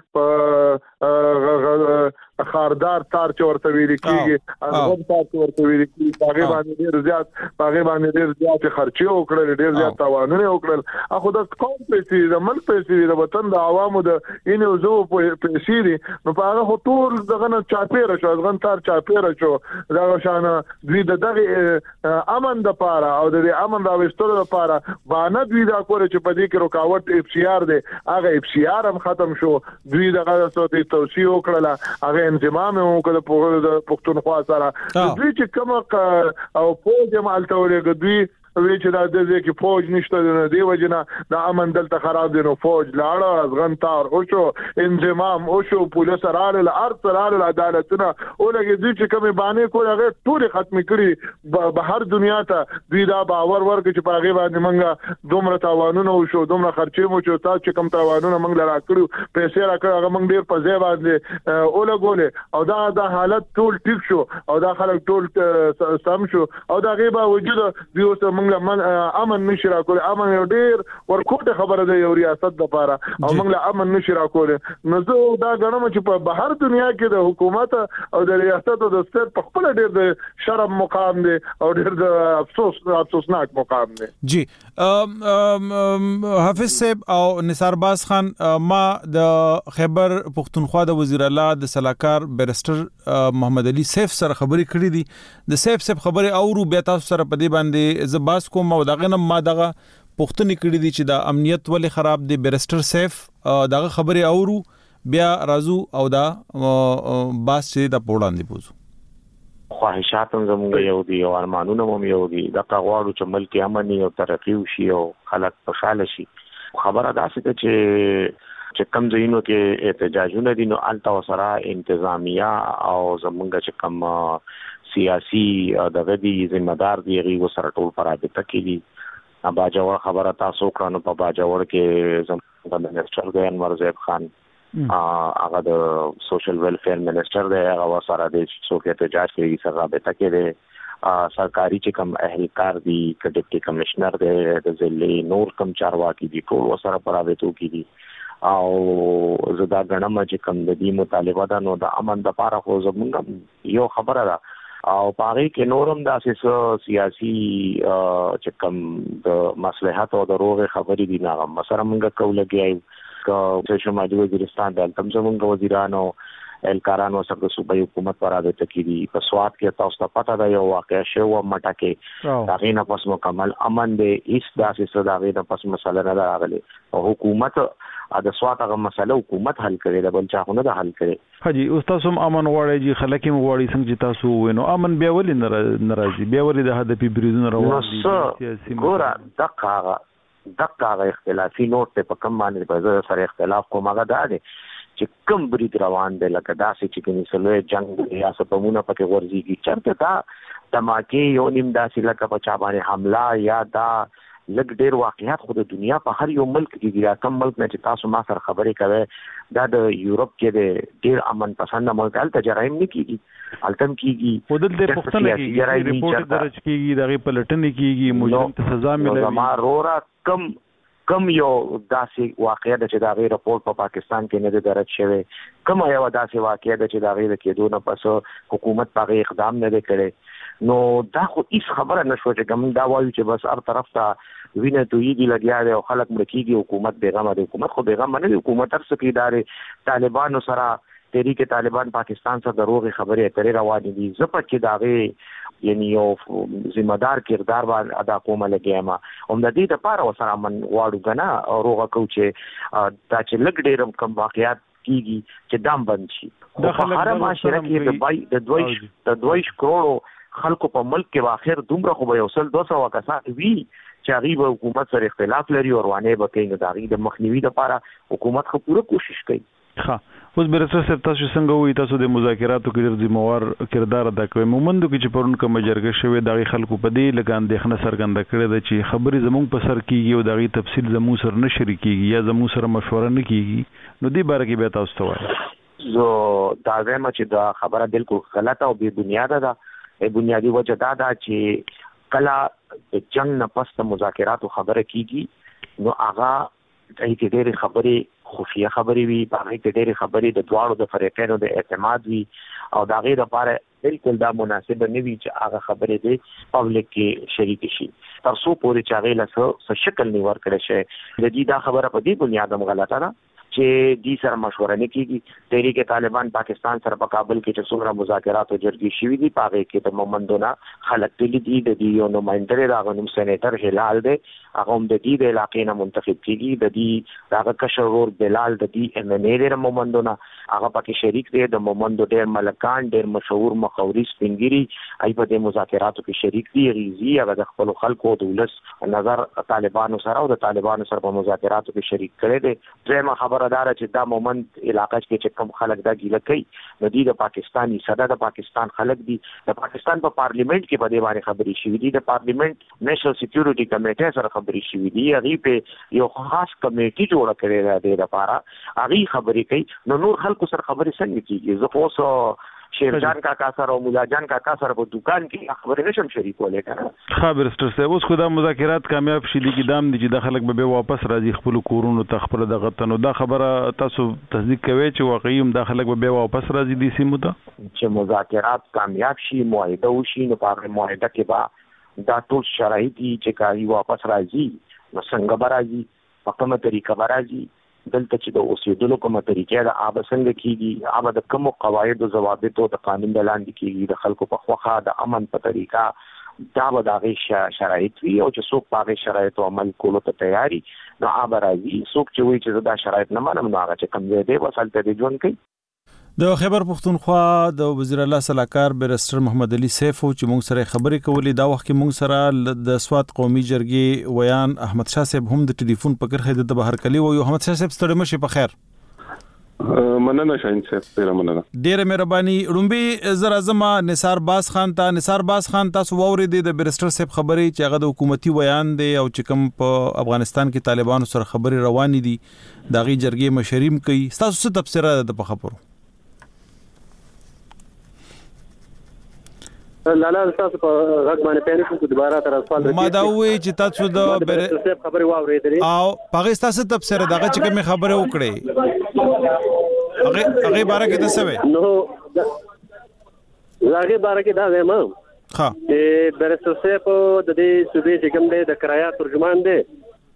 په خاردار تار چې ورته ویل کیږي هغه تار چې ورته ویل کیږي هغه باندې ډېر زیات هغه باندې ډېر زیات خرچي وکړل ډېر زیات تاوانونه وکړل اخو د قوم پیسې د ملک پیسې د وطن د عوامو د اینو زو پیسې دي نو په هغه ټول دغه نه چاپیره شو ځغن تار چاپیره شو دا شان دوی د دغه امن د پاره او د امن راوستلو لپاره باندې دوی دا کور چې په دې کې رکاوټ اف سی آر دی هغه اف سی آر هم ختم شو دوی دغه څه توصیه وکړه هغه انضمام هم وکړ د پښتونخوا سره دوی چې کوم او فوج مالته ورګ دوی وی چې دا د دې کې فوج نشته د دې وجنه د امن دلته خراب دي نو فوج لاړه ازغن تار او شو انضمام او شو پولیس راړل ارت راړل عدالتونه او لګي دوی چې کومه باندې کول هغه ټول ختم کړي بهر دنیا ته دوی دا باور ورک چې په هغه باندې منګه دومره تاوانونه او شو دومره خرچې مو چې تاسو چې کم تاوانونه منګ لرا کړو پیسې راکړه هغه منګ ډیر په ځای باندې او لګولې او دا د حالت ټول ټیک شو او دا خلک ټول سم شو او دا غیبه وجود دوی اوس موږ له امن نشي راکول. امن یو ډیر ورکوټه خبره ده یو ریاست لپاره او موږ له امن نشي راکول. نو زه دا غنم چې په بهر دنیا کې د حکومت او د ریاست او د ستر په خپل ډیر د شرم مقام دی او ډیر د افسوس افسوسناک مقام دی.
جی حافظ صاحب او نثار باز خان، ما د خیبر پختونخوا د وزیر اعلی د سلاکار بیرسټر محمد علي سیف سره خبرې کړې دي. د سیف سیف خبرې اورو بیا تاسو سره په دې باندې ز باز کوم او دغه نه ما دغه پښتنې کړې دي چې د امنیت ولې خراب دی. بیرسټر سیف دغه خبرې اورو بیا رازو او دا باس چې د پوړاندې بوزو.
خواهشات هم زموږ یو دي او ارمانونه هم یو دي. دا غواړو چې ملک امن او ترقی وشي او خلک خوشاله شي. خبره دا څه چې چې کم ځینو کې احتجاجونه دي نو الته سره انتظامیه او زموږ چې کم سیاسي دغه دي ذمہ دار دي غي وسره ټول پرابطه کوي. باجوړ خبره تاسو کړنو په باجوړ کې زموږ منسټر دی انور زیب خان، هغه د سوشل ویلفیر منسټر دی، هغه سره د څوک احتجاج کوي سره رابطه کوي. سرکاري چې کوم اهلکار دي ک ډیپټي کمشنر دی د ضلع نور کم چارواکي دي ټول سره پرابطو کوي او زدا غنم چې کوم د دې مطالبه ده نو د امن د لپاره خو زمونږ یو خبره ده او پاره کې نورم داسې سیاسي چې کوم د مصلحت او د روغ خبرې دي نه مسره مونږ کولګي که شمالي وزیرستان د تم زمونږ وزیرانو الکارانو سره د صوبایي حکومت پرابطه کوي. په سواد کې تاسو ته پته ده یو واقعیا شو مټه کې دا غینه پس مکمل امن دی هیڅ داسې څه دا غینه پس مسله نه راغلي او حکومت د سواد هغه مسله حکومت حل کړي دا بل چا نه ده حل کړي.
حاجی استاد هم امن غواړي چې خلک هم غواړي څنګه چې تاسو وینو امن بیا ولې ناراضي بیا ولې د هدفي بریدونه روان دي سیاسي
ګوره دغه دغه اختلافي نوٹ په کوم باندې په سره اختلاف کوم هغه ده چې کوم برید روان دی لکه داسې چې کني سلوې جنگ یا سپمونه پکې ورځيږي چرته دا دماکي یو نیم داسې لکه په چا باندې حمله یا دا لګ ډیر واقعیت خو د دنیا په هر یو ملک کې دا کم ملک نه چې تاسو ما سره خبرې کوي دا د یورپ کې د ډیر امن پسند ملک الته جرایم نه کیږي التم کیږي
په دل د پښتنه کې ریپورت درج کیږي دغه پلټنې کیږي مجرم ته سزا ملوي.
ما رورا کم کم یو داسې واقعیا د چې دا غي رپورت په پاکستان کې نه درج شوی کوم یو داسې واقعیا د چې دا غي کېدو نه پس حکومت په اقدام نه وکړي نو دا خو هیڅ خبره نشو چې کوم دا وایي چې بس هر طرف ته وینه تویي دی لګیا دی او خلک مړکیږي حکومت بیغمه دی. حکومت خو بیغمه نه دی، حکومت تر څه کې ادارې طالبانو سره تحریک طالبان پاکستان سره دروغ خبرې اترې روانې دي. زپه کې داغه یعنی یو ذمہ دار کردار باندې ادا کومه لګیما هم د دې لپاره وسره من واړو غنا او روغه کوچه دا چې لګ ډېرم کم واقعیات کیږي چې دام بند شي. د هر معاشره کې د بای د دویش د دویش کروڑو خلکو په ملک کې واخر دومره خو به یو سل دوه سوه کسان وی چې غیب حکومت سره اختلاف لري او روانه به کوي د داغي د مخنیوي لپاره حکومت خو پوره کوشش کوي.
ها اوس بیرسټر صاحب تاسو څنګه وایي تاسو د مذاکراتو کې ډېر ذمہوار کردار ادا کوي مومندو کې چې پرون کوم جرګه شوی دغه خلکو په دې لګان د خنه سرګند کړی د چې خبرې زموږ په سر کیږي او دغه تفصیل زموږ سره نه شریکيږي یا زموږ سره مشوره نه کیږي نو دې باره کې به تاسو ته وایي.
زه دا وایم چې دا خبره بالکل غلطه او بې بنیاده ده. ای بنیادی وجه دا ده چې کله د جنگ نه پس د مذاکراتو خبره کیږي نو هغه دای کې ډېر خبرې خفیه خبرې وي باندې کې ډېر خبرې د دواړو د فریقینو د اعتماد وي او دا غیر لپاره بالکل دا مناسب نه وي چې هغه خبرې د پبلک کې شریک شي تر څو پورې چې هغه له څه شکل نیور کړي شي. د دې دا خبره په دې بنیاد هم غلطه ده چې دې سره مشوره نه کیږي. تحریک طالبان پاکستان سره په کابل کې چې څومره مذاکرات او جرګې شوې دي پاره کې د مومندونه خلک دي دي د دې یو نمائنده راغونم سېنیټر هلال دی هغه هم د دې د علاقې نه منتخب کیږي د دې هغه کشور بلال د دې ام ان اے د مومندونه هغه پکې شریک دی د مومندو ډېر ملکان ډېر مشهور مخاوري سپینګری ای په دې مذاکراتو کې شریک دي. غیزي هغه د خپل خلکو د ولس نظر طالبانو سره او د طالبانو سره په مذاکراتو کې شریک کړي دي. ځمه خبر دار چې دا مومند علاقې کې چې کوم خلک دا ګیله کوي نو دی د پاکستاني صدا د پاکستان خلک دي د پاکستان په پارلیمنت کې په دې باندې خبرې شوې دي. د پارلیمنت نېشنل سکیورټي کمیټه سره خبرې شوې دي هغه په یو خاص کمیټي جوړ کړی دی د لپاره هغه خبرې کوي نو نور خلکو سره خبرې څنګه کیږي. زه اوس شیرجان کاکا سره او مولا جان کاکا سره په دکان کې خبرې نشم شریکولې کنه.
ها برستر صاحب اوس خو دا مذاکرات کامیاب شې دي کې دام دي چې د خلک به واپس راځي خپل کورونو ته خپل دغه تنو دا خبره تاسو تصدیق کوي چې واقعي هم د خلک به واپس راځي دي سیمو ته
چې مذاکرات کامیاب شي معاهده وشي نو په معاهده کې به دا ټول شرایط چې کاری واپس راځي نو څنګه به راځي په کومه طریقه به راځي دلته چې د اوسېدلو کومه طریقې د آب څنګه کیږي آب د کوم قواعد او ضوابط او د قانون د لاندې کیږي د خلکو په خوخه د امن په طریقه دا به د هغې شرایط وي او چې څوک په هغې شرایطو عمل کولو ته تیاري نو آب راځي څوک چې وایي چې زه دا شرایط نه منم نو هغه چې کوم ځای دی بس هلته دی ژوند کوي.
د خیبر پختونخوا د وزیر اعلی صلاحکار بیرسټر محمد علي سیفو چې موږ سره خبرې کولې دا وخت کې موږ سره د سوات قومي جرګې ویان احمد شاه صاحب هم د ټلیفون په کرخه د بهر کلی و احمد شاه صاحب ستړي مشه په خیر.
مننه شاهین صاحب ډیره مننه.
ډیره مهرباني. رومبي زرا زما نثار باز خان ته نثار باز خان تاسو ووري د بیرسټر صاحب خبرې چې هغه د حکومتي ویان دی او چې کوم په افغانستان کې طالبانو سره خبرې روانې دي دا غي جرګې مشریم کوي تاسو څه تفسیر ده په خبرو؟
لاله تاسو په غږ باندې پېنې کوم دوباره تر سوال
ما دا وې چې تاسو د
خبرې واورېدلې
او پاغه تاسو تفسیر دغه چې کوم خبره وکړي هغه هغه باره کې څه وې
نو هغه باره کې دا وایم
ها
چې برسوسه په د دې صوبې چې کوم دی د کرایه ترجمان دی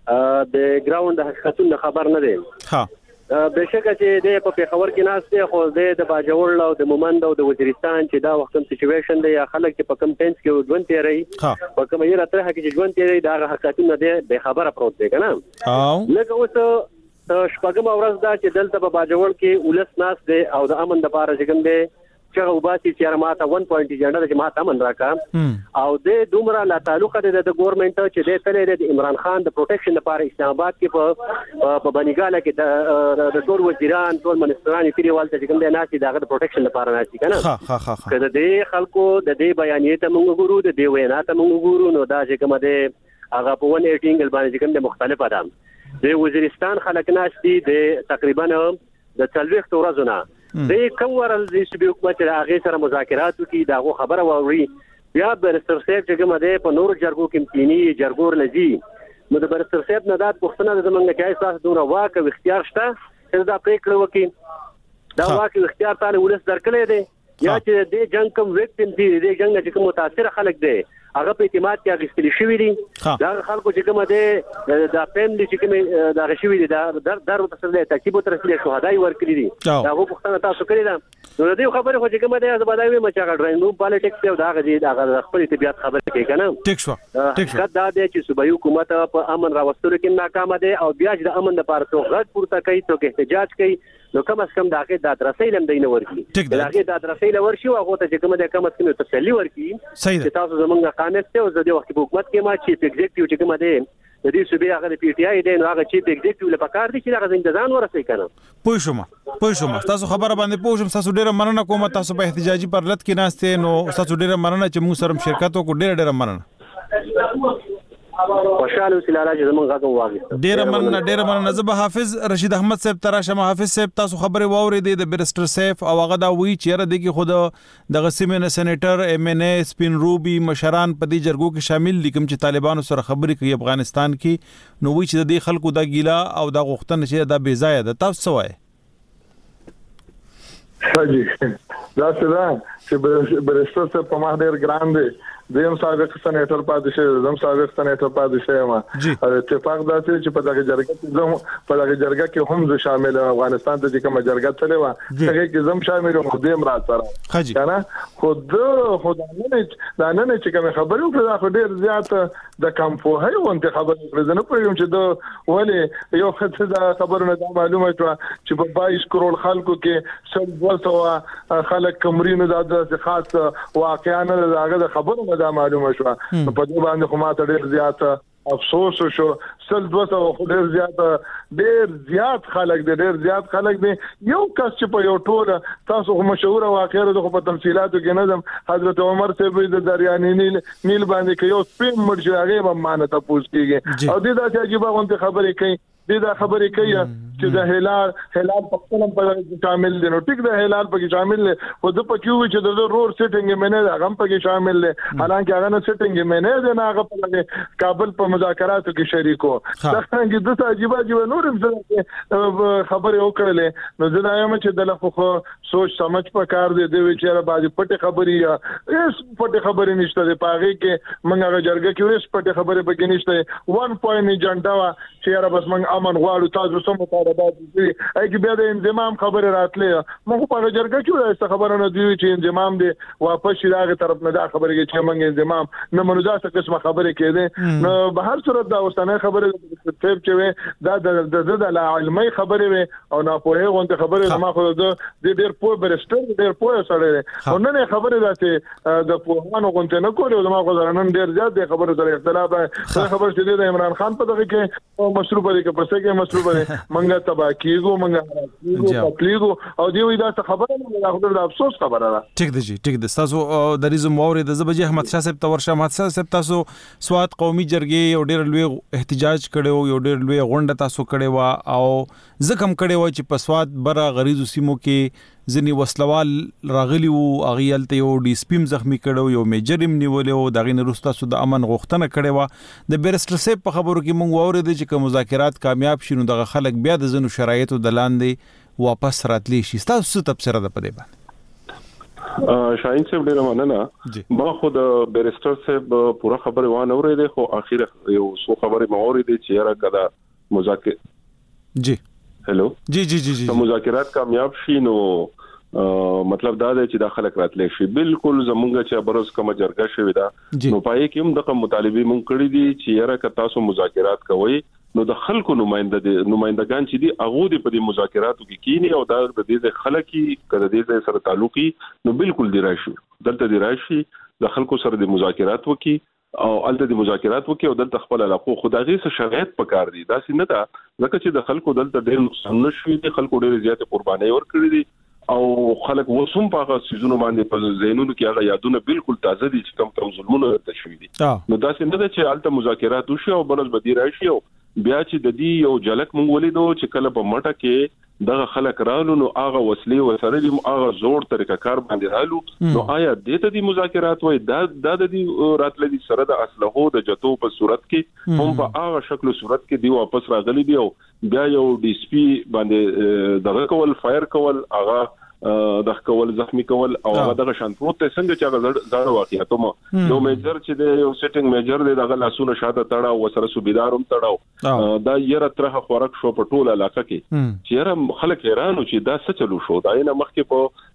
د ګراوند حقیقتونه خبر نه دی
ها
بهشکه چې د په پیښور کې ناس دی خو د باجوړ او د مومند او د وزیرستان چې دا وخت سچويشن دی یا خلک چې په کم ټینس کې ژوند تیری په کوم یې راته کې ژوند تیری دا حقیقتونه دی به خبره پروت دی کنه
او
لکه اوس شپږم ورځ دا چې دلته په باجوړ کې ولس ناس دی او د امن د لپاره څنګه دی چې وباسي چې ماته one point جنډه چې ماته امن راکا او د دومره لا تعلق د د ګورنمنت چې د تلې د عمران خان د پروټیکشن لپاره اسلام آباد کې په په بنګاله کې د ټول وزیران ټول منستران پیری والته چې کوم د ناسي دغه د پروټیکشن لپاره ناسي کنه
ها ها ها
کله د خلکو د دې بیانیه ته موږ ګورو د دې وینا ته موږ ګورو نو دا چې کوم د هغه په one eighteen باندې کوم د مختلف ادم د وزیرستان خلک ناس دي د تقریبا د څلويخ ورځې نه د کوم ورل د شبي حکومت هغه سره مذاکرات وکي داغه خبره ووري بیا برستر صاحب چې کوم ده په نور جرګو کې کینی جرګور لذي نو د برستر صاحب نه دات پښتنه د زمونږ کې اساس دونه واک او اختیار شته چې دا پریکړه وکي دا واک او اختیار تعالی ولس درکړي دي یا چې د جنگ کوم وکټم دي د جنگ چې کوم متاثر خلک دي هغه په اعتماد کې غوښتل شوی دي دا خلکو چې کوم ده دا فیملی چې کوم دا غشوی دي دا در در تسلی ترتیب تر رسول شهداي ورکړي دي دا وو پښتنه تاسو کړی دا نو دې خبره خو چې کوم ده زباداوي مچا غړندو پالیټکس او دا غږی دا خپل طبيعت خبره کوي کنه
ټیک شو ټیک شو
دا د چې صوبایي حکومت په امن راوستلو کې ناکام دي او بیا د امن لپاره څو غږ پورته کوي څو احتجاج کوي نو کم از کم داګه د ادرسې لم دینه ورکی داګه د ادرسې لور شي او هغه ته چې کوم د کم از کم تسلی ورکی چې تاسو زمونږه قانون ته او د وخت په حکومت کې ما چیف ایگزیکټیو چې کوم دی د دې صوبې هغه د پی ټی آی دی نو هغه چیف ایگزیکټیو لپاره کار دي چې هغه څنګه ځان ورسې کنه
پوه شوم پوه شوم تاسو خبره باندې پوه شوم تاسو ډیره مننه کوم تاسو په احتجاجي پرلط کې ناشته نو تاسو ډیره مننه چې موږ سره شرکت وکړو ډیره ډیره مننه
خوشاله وسیلاله چې زمونږ غاګم واغسته
ډیره مننه ډیره مننه زه به حافظ رشید احمد صاحب تراشه حافظ صاحب تاسو خبره واوري دي د بیرسټر صاحب او هغه دا وی چیرې د کې خود د غسیمه سېنیټر ایم ان ای سپین روبي مشران په دې جرګو کې شامل دي کوم چې طالبانو سره خبرې کوي افغانستان کې نو وی چې د دې خلکو د ګیلا او د غوښتنه چې دا بے ځای ده تاسو وایي
حاجی دا څه چې بیرسټر صاحب په ما ډیر ګران دی زم سابق سېنیټر پاتې شه زم سابق سېنیټر پاتې شه ما اتفاق دا چې په دغه جرګه کې زم په دغه جرګه کې هم زه شامل افغانستان ته چې کومه جرګه تلې و هغه کې زم شامل وم دیم را سره کنه خود خود نه دا نه چې کوم خبرو کړه خو ډیر زیات د کم په هي وانت خبرو کړه نه پوهیږم چې دا ولې یو څه دا خبرونه دا معلومه شو چې په بایس کروڑ خلکو کې څل ورته خلک کمرینو د خاص واقعا نه داغه خبرونه دا معلومه شو په دې باندې خو ما ته ډیر زیات افسوس شو سل دوه خو ډیر زیات ډیر زیات خلک دي ډیر زیات خلک دي یو کس چې په یو ټوله تاسو مشهور واقعه د په تفصيلاتو کې نظم حضرت عمر صاحب د دریانې نیل نیل باندې کې یو سپین مرجعه به مانه تاسو کېږي او دې دا چې عجیب غونډه خبرې کوي دې دا خبرې کوي چې د هلال هلال په خپل په شامل دي نو ټیک د هلال په شامل دي خو د پکې وی چې د رور سیټینګ مې نه هغه په کې شامل دي حالانکه هغه نه سیټینګ مې نه دی نه هغه په کابل په مذاکراتو کې شریکو دا څنګه د عجیب عجیب نور خبرې وکړلې نو زه وایم چې د لخوا سوچ سمجھ پکار دی دوی چې باندې پټه خبرې یا هیڅ پټه خبرې نشته د پاغي کې موږ هغه جرګه کې هیڅ پټه خبرې پکې نشته وان پوینټ ایجنډا وا چې را بس موږ امن غواړو تاسو سم مطالبات دي اې کې بیا د انضمام خبره راتلې موږ په جرګه کې څه خبره نه دی چې انضمام دی واپس شي داغه طرف نه دا خبره کې چې موږ انضمام نه منوزه څه قسمه خبره کېده نو به هر صورت دا اوسنۍ خبره ټیپ چې دا د د علمي خبره وي او نه په هغه غونډه خبره ما خو د ډېر پوه برسټر ډېر پوه سره او نه خبره ده چې د پوهانو غونډه نه کوي او ما خو نن ډېر زیات د خبره سره اختلاف ده خبر چې د عمران خان په دغه کې مشروع دی که پسې کې مشروع دی منګه تبا کیږو منګه کیږو پلیګو او دی وی دا خبره نه خبره د افسوس خبره ده
ټیک دی جی ټیک دی تاسو د ریزم اوري د زبجه احمد شاه صاحب تور شاه احمد شاه صاحب تاسو سواد قومي جرګې یو ډېر لوی احتجاج کړو یو ډېر لوی غونډه تاسو کړې وا او زکم کړې و چې په سواد برا غریزو سیمو کې ځنی وسلوال راغلی وو اغیل ته یو ډی سپیم زخمی کړو یو میجر هم نیولې او دغه نرستا سود امن غوښتنه کړې و د بیرستر صاحب په خبرو کې مونږ اورېدل چې کوم مذاکرات کامیاب شینو دغه خلک بیا د زنو شرایطو د لاندې واپس راتلی شي تاسو څه تفسیر ده په دې باندې
شاهین صاحب ډیر مننه ما خو د بیرستر صاحب پوره خبره وانه اورېده خو اخر یو څو خبره ما اورېده چې یاره کدا مذاکره جی هلو جی جی جی جی مذاکرات کامیاب شي نو مطلب دا دی چې د خلک راتلې شي بالکل زمونږ چې برز کوم جرګه شوی دا نو پای کې هم دغه مطالبه مونږ کړی دي چې یاره که تاسو مذاکرات کوئ نو د خلکو نمائنده دي نمائندگان چې دي هغه د په دې مذاکراتو کې کینی او دا د دې خلک کړه دې سره تعلقي نو بالکل دی راشي دلته دی راشي د خلکو سره د مذاکرات وکي او الته د مذاکرات وکي او دلته خپل علاقو خدایي سره شرایط پکار دي دا څنګه دا ځکه چې د خلکو دلته ډېر نقصان نشوي دي خلکو ډېر زیات قرباني ورکړي دي او خلک وسوم په سيزونو باندې په زینونو کې هغه یادونه بالکل تازه دي چې کوم کوم ظلمونه ورته شوي دي نو دا څنګه ده چې الته مذاکرات وشي او بلز بدی راشي او بیا چې د دې یو جلک مونږ ولیدو چې کله په مټه کې دغه خلک رالو نو هغه وسلې وسره دي هغه زور طریقه کار باندې رالو نو آیا د دې مذاکرات وای دا د دې راتل دي سره د اسلحو د جتو په صورت کې هم په هغه شکل صورت کې دی واپس راغلي دی او بیا یو ډي اس پی باندې دغه کول فایر کول هغه د کول زخمی کول او هغه دغه شان پروت څنګه چې هغه زړه واقعیت مو نو میجر چې د یو سیټینګ میجر دی دغه لاسونه شاته تړاو وسره صوبیداروم تړاو دا یره ترخه خورک شو په ټوله علاقه کې چې یره خلک حیرانو چې دا څه چلو شو دا نه مخکې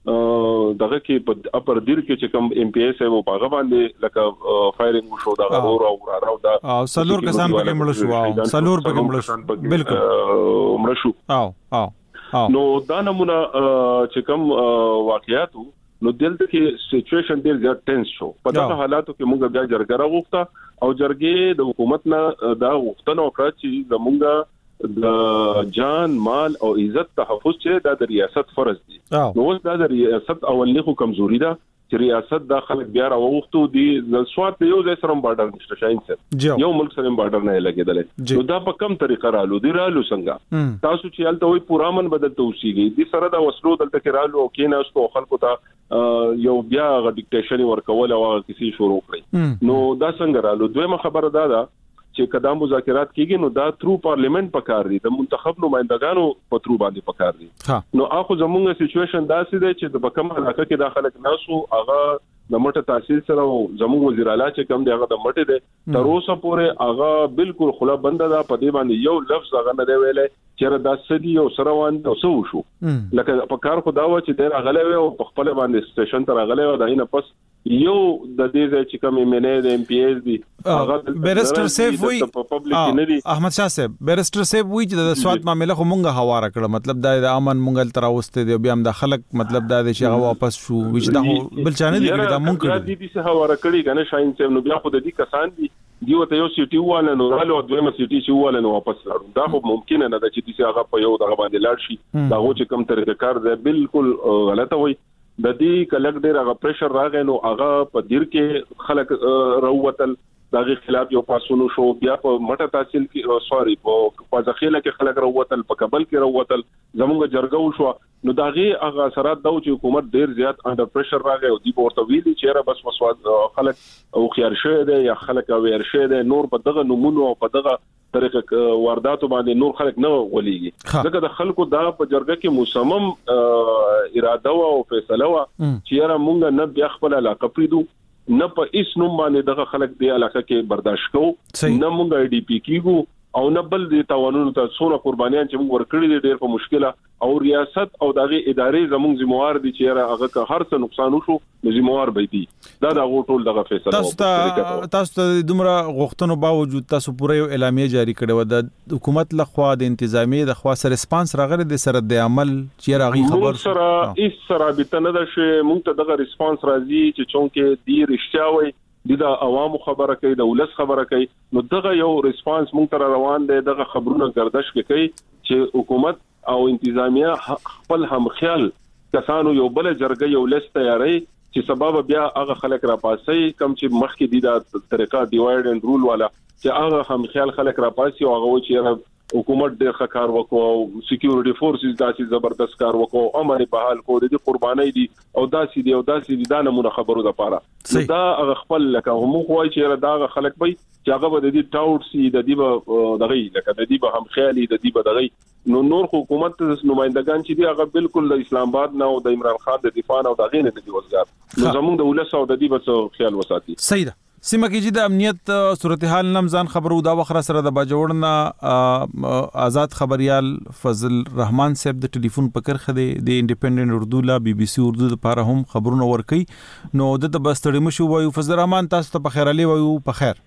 په دغه کې په اپر دیر کې چې کوم ام پی ایس او باغ باندې لکه فایرینګ شو دا اور او راو دا
او سلور کسان پکې مړ شو سلور پکې مړ شو بالکل
مړ شو
او او
نو دا نمونه چې کوم واقعیاتو نو دلته کې سچويشن ډیر زیات ټنس شو په دغه حالاتو کې موږ بیا جرګه راغوښته او جرګې د حکومت نه دا غوښتنه وکړه چې زمونږ د جان مال او عزت تحفظ چې د ریاست فرض دي نو دا د ریاست اولنی خو کمزوري ده چې ریاست د خلک بیا راوغختو دي د سواد یو ځای سره بارډر نشته شاین سر یو ملک سره بارډر نه لګیدل نو دا په کم طریقه رالو دی رالو څنګه تاسو چې الته وي پورامن بدل توسيږي دي سره د وسلو دلته کې رالو او کې نه استو خلکو ته یو بیا غ ډیکټیشن ورکول او کسی شروع کړی نو دا څنګه رالو دویمه خبره دا ده چې کدا مذاکرات کیږي نو دا ترو پارلیمنت پکار دي د منتخب نمائندگانو په ترو باندې پکار دي نو اخو زمونږه سچويشن داسې ده چې د بکم علاقه کې داخله ناسو هغه د مټه تحصیل سره زموږ وزیر اعلی چې کم دی هغه د مټه ده تر اوسه پورې هغه بالکل خلا بنده ده په دې باندې یو لفظ هغه نه دی ویلې چې دا سدي او سروان او سو شو لکه په کار خو دا و چې ډیر غلې او په خپل باندې سټیشن تر غلې او داینه پس یو د دې چې کوم ایمنه د ام پی ایس دی
هغه بیرستر سیف وی احمد شاه صاحب بیرستر سیف وی چې د سواد معاملې خو مونږه حواله کړه مطلب دا د امن مونږ تر اوسته دی بیا هم د خلک مطلب دا چې هغه واپس شو چې دا بل چانه دی دا مونږ کړه
دي دي څه حواله کړي کنه شاین صاحب نو بیا خو د دې کسان دي دیو ته یو سیټي واله نو رالو دویمه سیټي چې واله نو واپس راړو دا خو ممکن نه ده چې دې هغه په یو دغه باندې لاړ شي دا هو چې کم طریقه کار دی بالکل غلطه وي د دې کلک ډیر هغه پریشر راغی نو هغه په دیر کې خلک راووتل دغه خلاف یو پاسونو شو بیا په مټه تحصیل کې سوري په پازخیله کې خلک راووتل په کابل کې راووتل زمونږ جرګه شو نو دغه هغه اثرات دا چې حکومت ډیر زیات انډر پریشر راغی او دی ورته ویلي چې را بس وسواد خلک او خيار شه دي یا خلک اویر شه دي نور په دغه نمونه او په دغه طریقه واردات باندې نور خلک نه ولېږي ځکه د خلکو دا په جرګه کې مصمم اراده او فیصله وا چې را مونږ نه بیا خپل علاقه پریدو نه په هیڅ نوم باندې دغه خلک دی علاقه کې برداشت کو نه مونږ ای ډي پی کیګو او نه بل د توانونو ته څونه قربانيان چې موږ ورکړي دي ډېر په مشکله او ریاست او دغه ادارې زموږ ذمہوار دي چې هغه که هر څه نقصان وشو ذمہوار به دي دا د غوټول دغه فیصله
تاسو ته تاسو ته دومره غوښتنو باوجود تاسو پوره یو اعلامیه جاری کړې و د حکومت لخوا د انتظامیه د خوا سره ریسپانس راغلی د سره د عمل چې راغی خبر
سره هیڅ سره به نه ده چې موږ ته دغه ریسپانس راځي چې چونکه دی رښتیا وي د عوامو خبره کوي د ولس خبره کوي نو دغه یو ریسپانس مونږ تر روان دی دغه خبرونه گردش کوي چې حکومت او انتظامیه خپل هم خیال کسانو یو بل جرګه یو لست تیاری چې سبب بیا هغه خلک را پاسي کم چې مخکې دي د طریقه ډیوایډ اند رول والا چې هغه هم خیال خلک را پاسي او هغه چې حکومت ډېر ښه کار وکړو سکیورټي فورسز داسې زبردست کار وکړو امن په حال کو د قرباني دي او داسې دي او داسې دي دا نمونه خبرو د پاره دا هغه خپل لکه هم خوای چې دا خلک به چې هغه د دې ټاوټ سي د دې به دغه لکه د دې به هم خیالي د دې به دغه نو نور حکومت نمائندگان چې دي هغه بالکل د اسلام آباد نه او د عمران خان د دفاع او د غینې د وزارت نو زموږ د ولس او د دې به خیال وساتي
صحیح ده سیمه کې چې د امنیت صورتحال نمزان خبرو دا وخره سره د باجوړنا آزاد خبريال فضل رحمان صاحب د ټلیفون پکر خده د انډیپندنت اردو لا بي بي سي اردو لپاره هم خبرونه ورکي نو د بستړی مشو وایو فضل رحمان تاسو ته په خیر علي وایو په خیر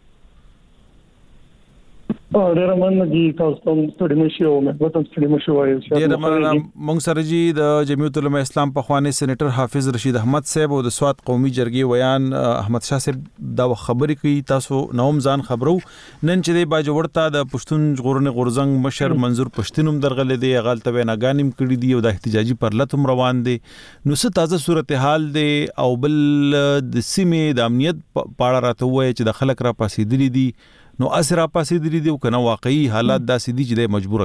ډېر مننه دي تاسو ته ستړي مشي او مې وته ستړي مشي وایي
ډېر مننه مونږ سره جی د جمعیت العلماء اسلام په خواني سېنیټر حافظ رشید احمد صاحب او د سواد قومي جرګې ویان احمد شاه صاحب دا خبرې کوي تاسو نوم ځان خبرو نن چې د باجوړتا د پښتون ژغورنې غورزنګ مشر منظور پښتینوم درغلې دی غلطه ویناګانیم کړی دی او د احتجاجي پرلتم روان دي نو څه تازه صورتحال دی او بل د سیمې د امنیت پاړه راته وایي چې د خلک را پاسېدلي دي نو اسره پاسې دي دی کنه واقعي حالات داسې دي چې د مجبور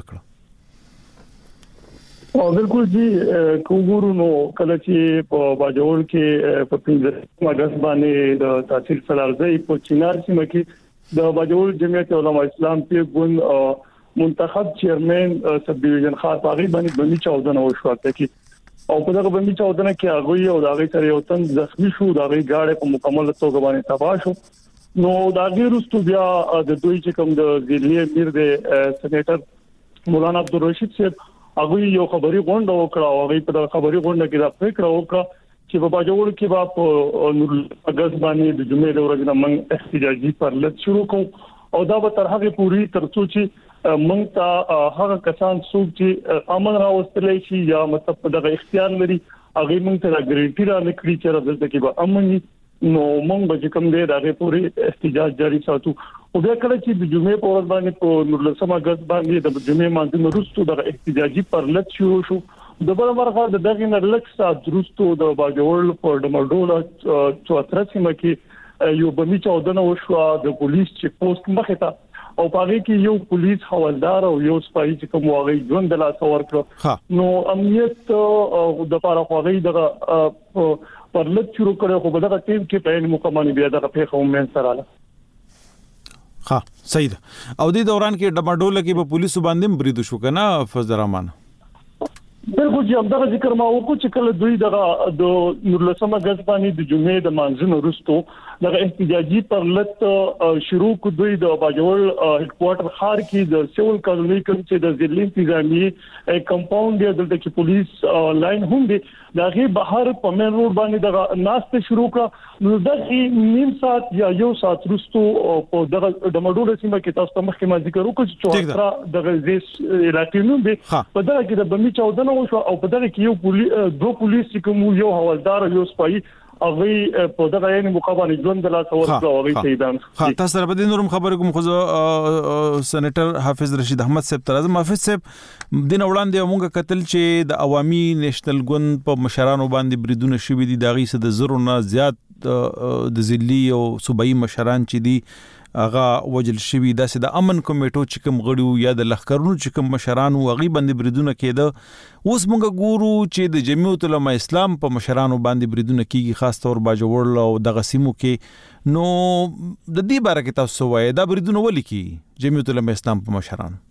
کړ
او بالکل جی کوګورو نو کله چې په باجوړ کې په پنځه اگست باندې د تحصیل سلارځي په چینار سیمه کې د باجوړ جمعیت علماء اسلام په ګوند منتخب چیرمن سب ډیویژن خاص هغه باندې بندي چودنه وشو چې او په دغه بندي چودنه کې هغه او دغه سره یو تن زخمی شو دغه گاډي په مکمل توګه باندې تباہ شو نو دا غیرستو بیا د دوی چې کوم د ضلعي امیر د سېنیټر مولانا عبدالرشید صاحب هغه یو خبري غونډه وکړه او هغه په خبري غونډه کې دا فکر وکړه چې په باجوړ کې با په نور اگست باندې د جمعې د ورځې موږ احتجاجي پرلط شروع کوو او دا به تر هغه پوری ترڅو چې موږ ته هغه کسان څوک چې امن راوستلې شي یا مطلب دغه اختیار لري هغه موږ ته ګارانټي را نکړي چې راځي کې به امن نو موږ به کوم دی دغه پوری احتجاج جاری ساتو او بیا کله چې د جمعې په ورځ باندې په نورلسمه اگست باندې د جمعې باندې وروسته د احتجاجي پرلط شروع شو د بل مرغه د دغه نرلک سات وروسته د باجوړ په ډمډوله چوتره سیمه کې یو بمی چودنه وشو د پولیس چیک پوسټ مخه ته او پاره کې یو پولیس حوالدار او یو سپایي چې کوم واغی ژوند د لاس ورکړو نو امنیت د لپاره واغی دغه پرلط شروع کړو خو دغه ټیم کې په ان مکمل بیا دغه په قوم سره
ها صحیح او د دوران کې ډمډوله کې په پولیسو باندې بریدو شو کنه فضل رحمان
بالکل چې همدغه ذکر ما وکړو چې کله دوی دغه د نورلسمه اگست باندې د جمعې د مانځنه وروسته دغه احتجاجي پرلط شروع کو دوی د باجوړ هډ کوارټر خار کې د سیول کالونی کوم چې د ضلع انتظامی کمپاوند دی دلته کې پولیس لاین هم دی دغه بهر په مین روډ باندې دغه ناشته شروع کړه نو دغه نیم ساعت یا یو ساعت وروسته په دغه ډمډوله سیمه کې تاسو ته مخکې ما ذکر وکړ چې چوتره دغه زیس علاقې نوم دی په دغه کې د بمی چودنه وشو او په دغه کې یو پولیس دوه پولیس کوم یو حوالدار یو سپایي هغه په دغه یې مقابله ژوند د لاس ورکړو هغه شهیدان
ها تاسو سره په دې نورم خبرې کوم خو سېنیټر حافظ رشید احمد صاحب تر اعظم حافظ صاحب دین وړاندې موږ کتل چې د عوامي نېشنل ګوند په مشرانو باندې بریدونه شوي دي دغه څه د زرو نه زیات د ضلعي او صوبایي مشران چې دي هغه وجل شوی داسې د امن کمیټو چې کوم غړو یا د لخرونو چې کوم مشران او غي باندې بریدونه کېده. اوس موږ ګورو چې د جمعیت العلماء اسلام په مشرانو باندې بریدونه کیږي، خاص تور باجوړ او د غسیمو کې. نو د دې باره کې تاسو وایي دا بریدونه ولې کیږي جمعیت العلماء اسلام په مشرانو؟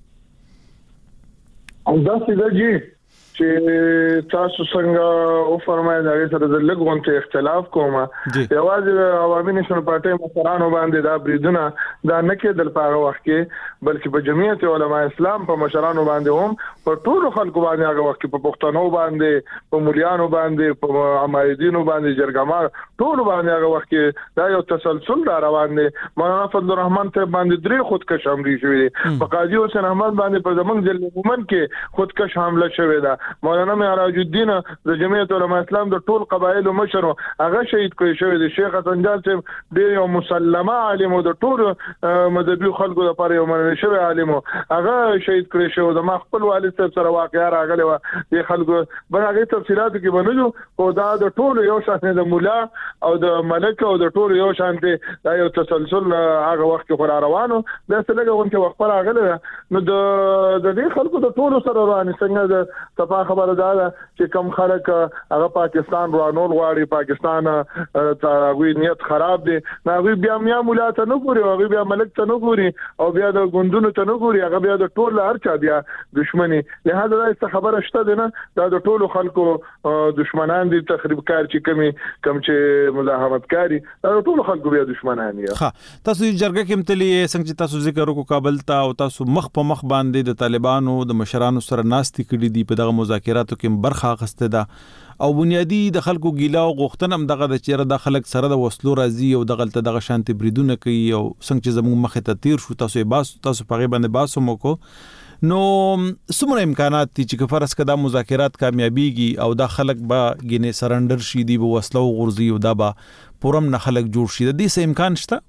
او دا څه دی چې تاسو څنګه او فرمایي دا سره د لګونته اختلاف کومه یوازې عوامي نشنل پارټي مشرانو باندې دا بریدونه دا نه کېدل په هغه وخت کې، بلکې په جمعیت علماء اسلام په مشرانو باندې هم په ټولو خلکو باندې هغه وخت کې په پښتنو باندې، په مولیانو باندې، په امایدینو باندې، جرګمار ټولو باندې هغه وخت کې دا یو تسلسل دا روان دی. مولانا فضل الرحمن ته باندې درې خودکش حمله شوې دي، په قاضي حسین احمد باندې په زمنګ ځل مومن کې خودکش حمله شوې ده. مولانا معراج الدین د جمعیت علماء اسلام د ټول قبایلو مشر هغه شهید کړی شوی دی. شیخ حسن جان صاحب ډېر یو مسلمه عالم او د ټول مذهبي خلکو لپاره یو منل شوی عالم هغه شهید کړی شوی. د ما خپل والد صاحب سره واقعا راغلی و د خلکو برغه تفصيلات کې بنلو او دا د ټول یو شان د مولا او د ملک او د ټول یو شان دا یو تسلسل هغه وخت کې خورا روانو دا څه لګون کې وخت راغلی. نو د دې خلکو د ټول سره روان څنګه د صفه خبره دا چې کم خلک هغه پاکستان روانول غواړي، پاکستان هغه نیت خراب دي، هغه بیا میا مولا ته نه ګوري، هغه بیا ملک ته نه ګوري او بیا د ګوندونو ته نه ګوري، هغه بیا د ټول هر چا بیا دښمنی. لهدا دا څه خبره شته ده نه دا د ټول خلکو دښمنان دي، تخریب کار چې کمی کم چې مزاحمت کاری دا د ټول خلکو بیا دښمنان دي.
ها تاسو جرګه کې متلی څنګه تاسو ذکر وکړو کابل ته او تاسو مخ په مخ باندې د طالبانو د مشرانو سره ناستې کړې دي په دغه مذاکراتو کې برخه اخیسته ده او بنیادی د خلکو ګیلا او غوښتنه هم دغه د چیرې د خلک سره د وسلو راځي او دغه تل دغه شانتي بریدونه کوي او څنګه چې زموږ مخه ته تیر شو تاسو باس تاسو په غیبه باندې باسو مکو. نو څومره امکانات دي چې فرض کړه مذاکرات کامیابیږي او دا خلک به ګینه سرندر شي دی به وسلو غورځي او دا به پرم نه خلک جوړ شي، د دې څه امکان شته؟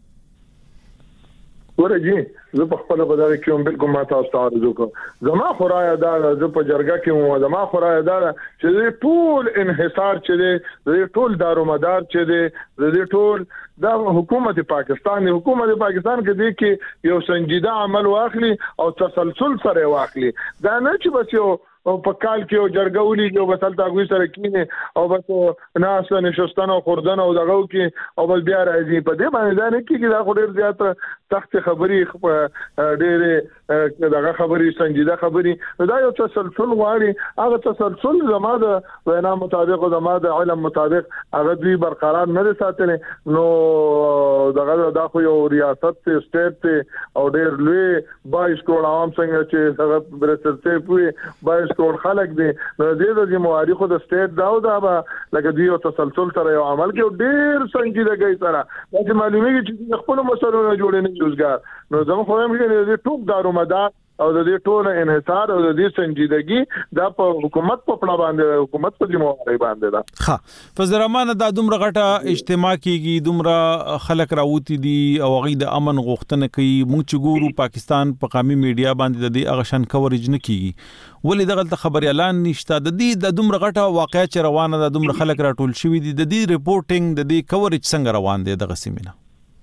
ورجی زه په خپل بدل کې هم بالکل ما تاسو ته عرض وکړم. زما خورای دا زه په جرګه کې مو زما خورای دا چې ټول انحصار چې دی ټول دارومدار چې دی د ټول دا حکومت پاکستان دی حکومت پاکستان کې دی کې یو سنجیده عمل واخلي او تسلسل سره واخلي. دا نه چې بس یو او په کال کې یو جرګولي یو بسل تاګوي سره کینه او بس ناس نشستانه او خوردنه او دغه کې او بل بیا راځي په دې باندې دا نه کېږي. دا خو ډېر زیات تخت خبري ډېر دغه خبري سنجیده خبري دا یو تسلسل غواړي. هغه تسلسل زما د وینا مطابق او زما د علم مطابق هغه دوی برقرار نه ساتل. نو دغه دا خو یو ریاست ته سټیټ ته او ډېر لوی بایس کروڑ عوام څنګه چې هغه برسته پوي بایس ټول خلک دي نو دې د ذمہواری خو د سټیټ داو دا به لکه دی او تسلسل سره یو عمل کې ډېر سنجیدګۍ سره چې معلومیږي چې خپل مسلونه جوړې نه جوړګار. نو زموږ خو هم کې دې ټوک دارومدار او د دې ټول انحصار او د دې سنجیدګي دا په حکومت په پړه باندې حکومت په ذمہواری باندې ده.
ها فضل الرحمن دا دومره غټه اجتماع کیږي دومره خلک راوتی دي او غي د امن غوښتنه کوي مونږ چې ګورو پاکستان په قومي میډیا باندې د دې اغشن کوریج نه کیږي ولې دغه خبري اعلان نشته. د دې د دومره غټه واقعیا چې روانه ده دومره خلک راټول شوی دي د دې ریپورټینګ د دې کوریج څنګه روان دي دغه سیمینه؟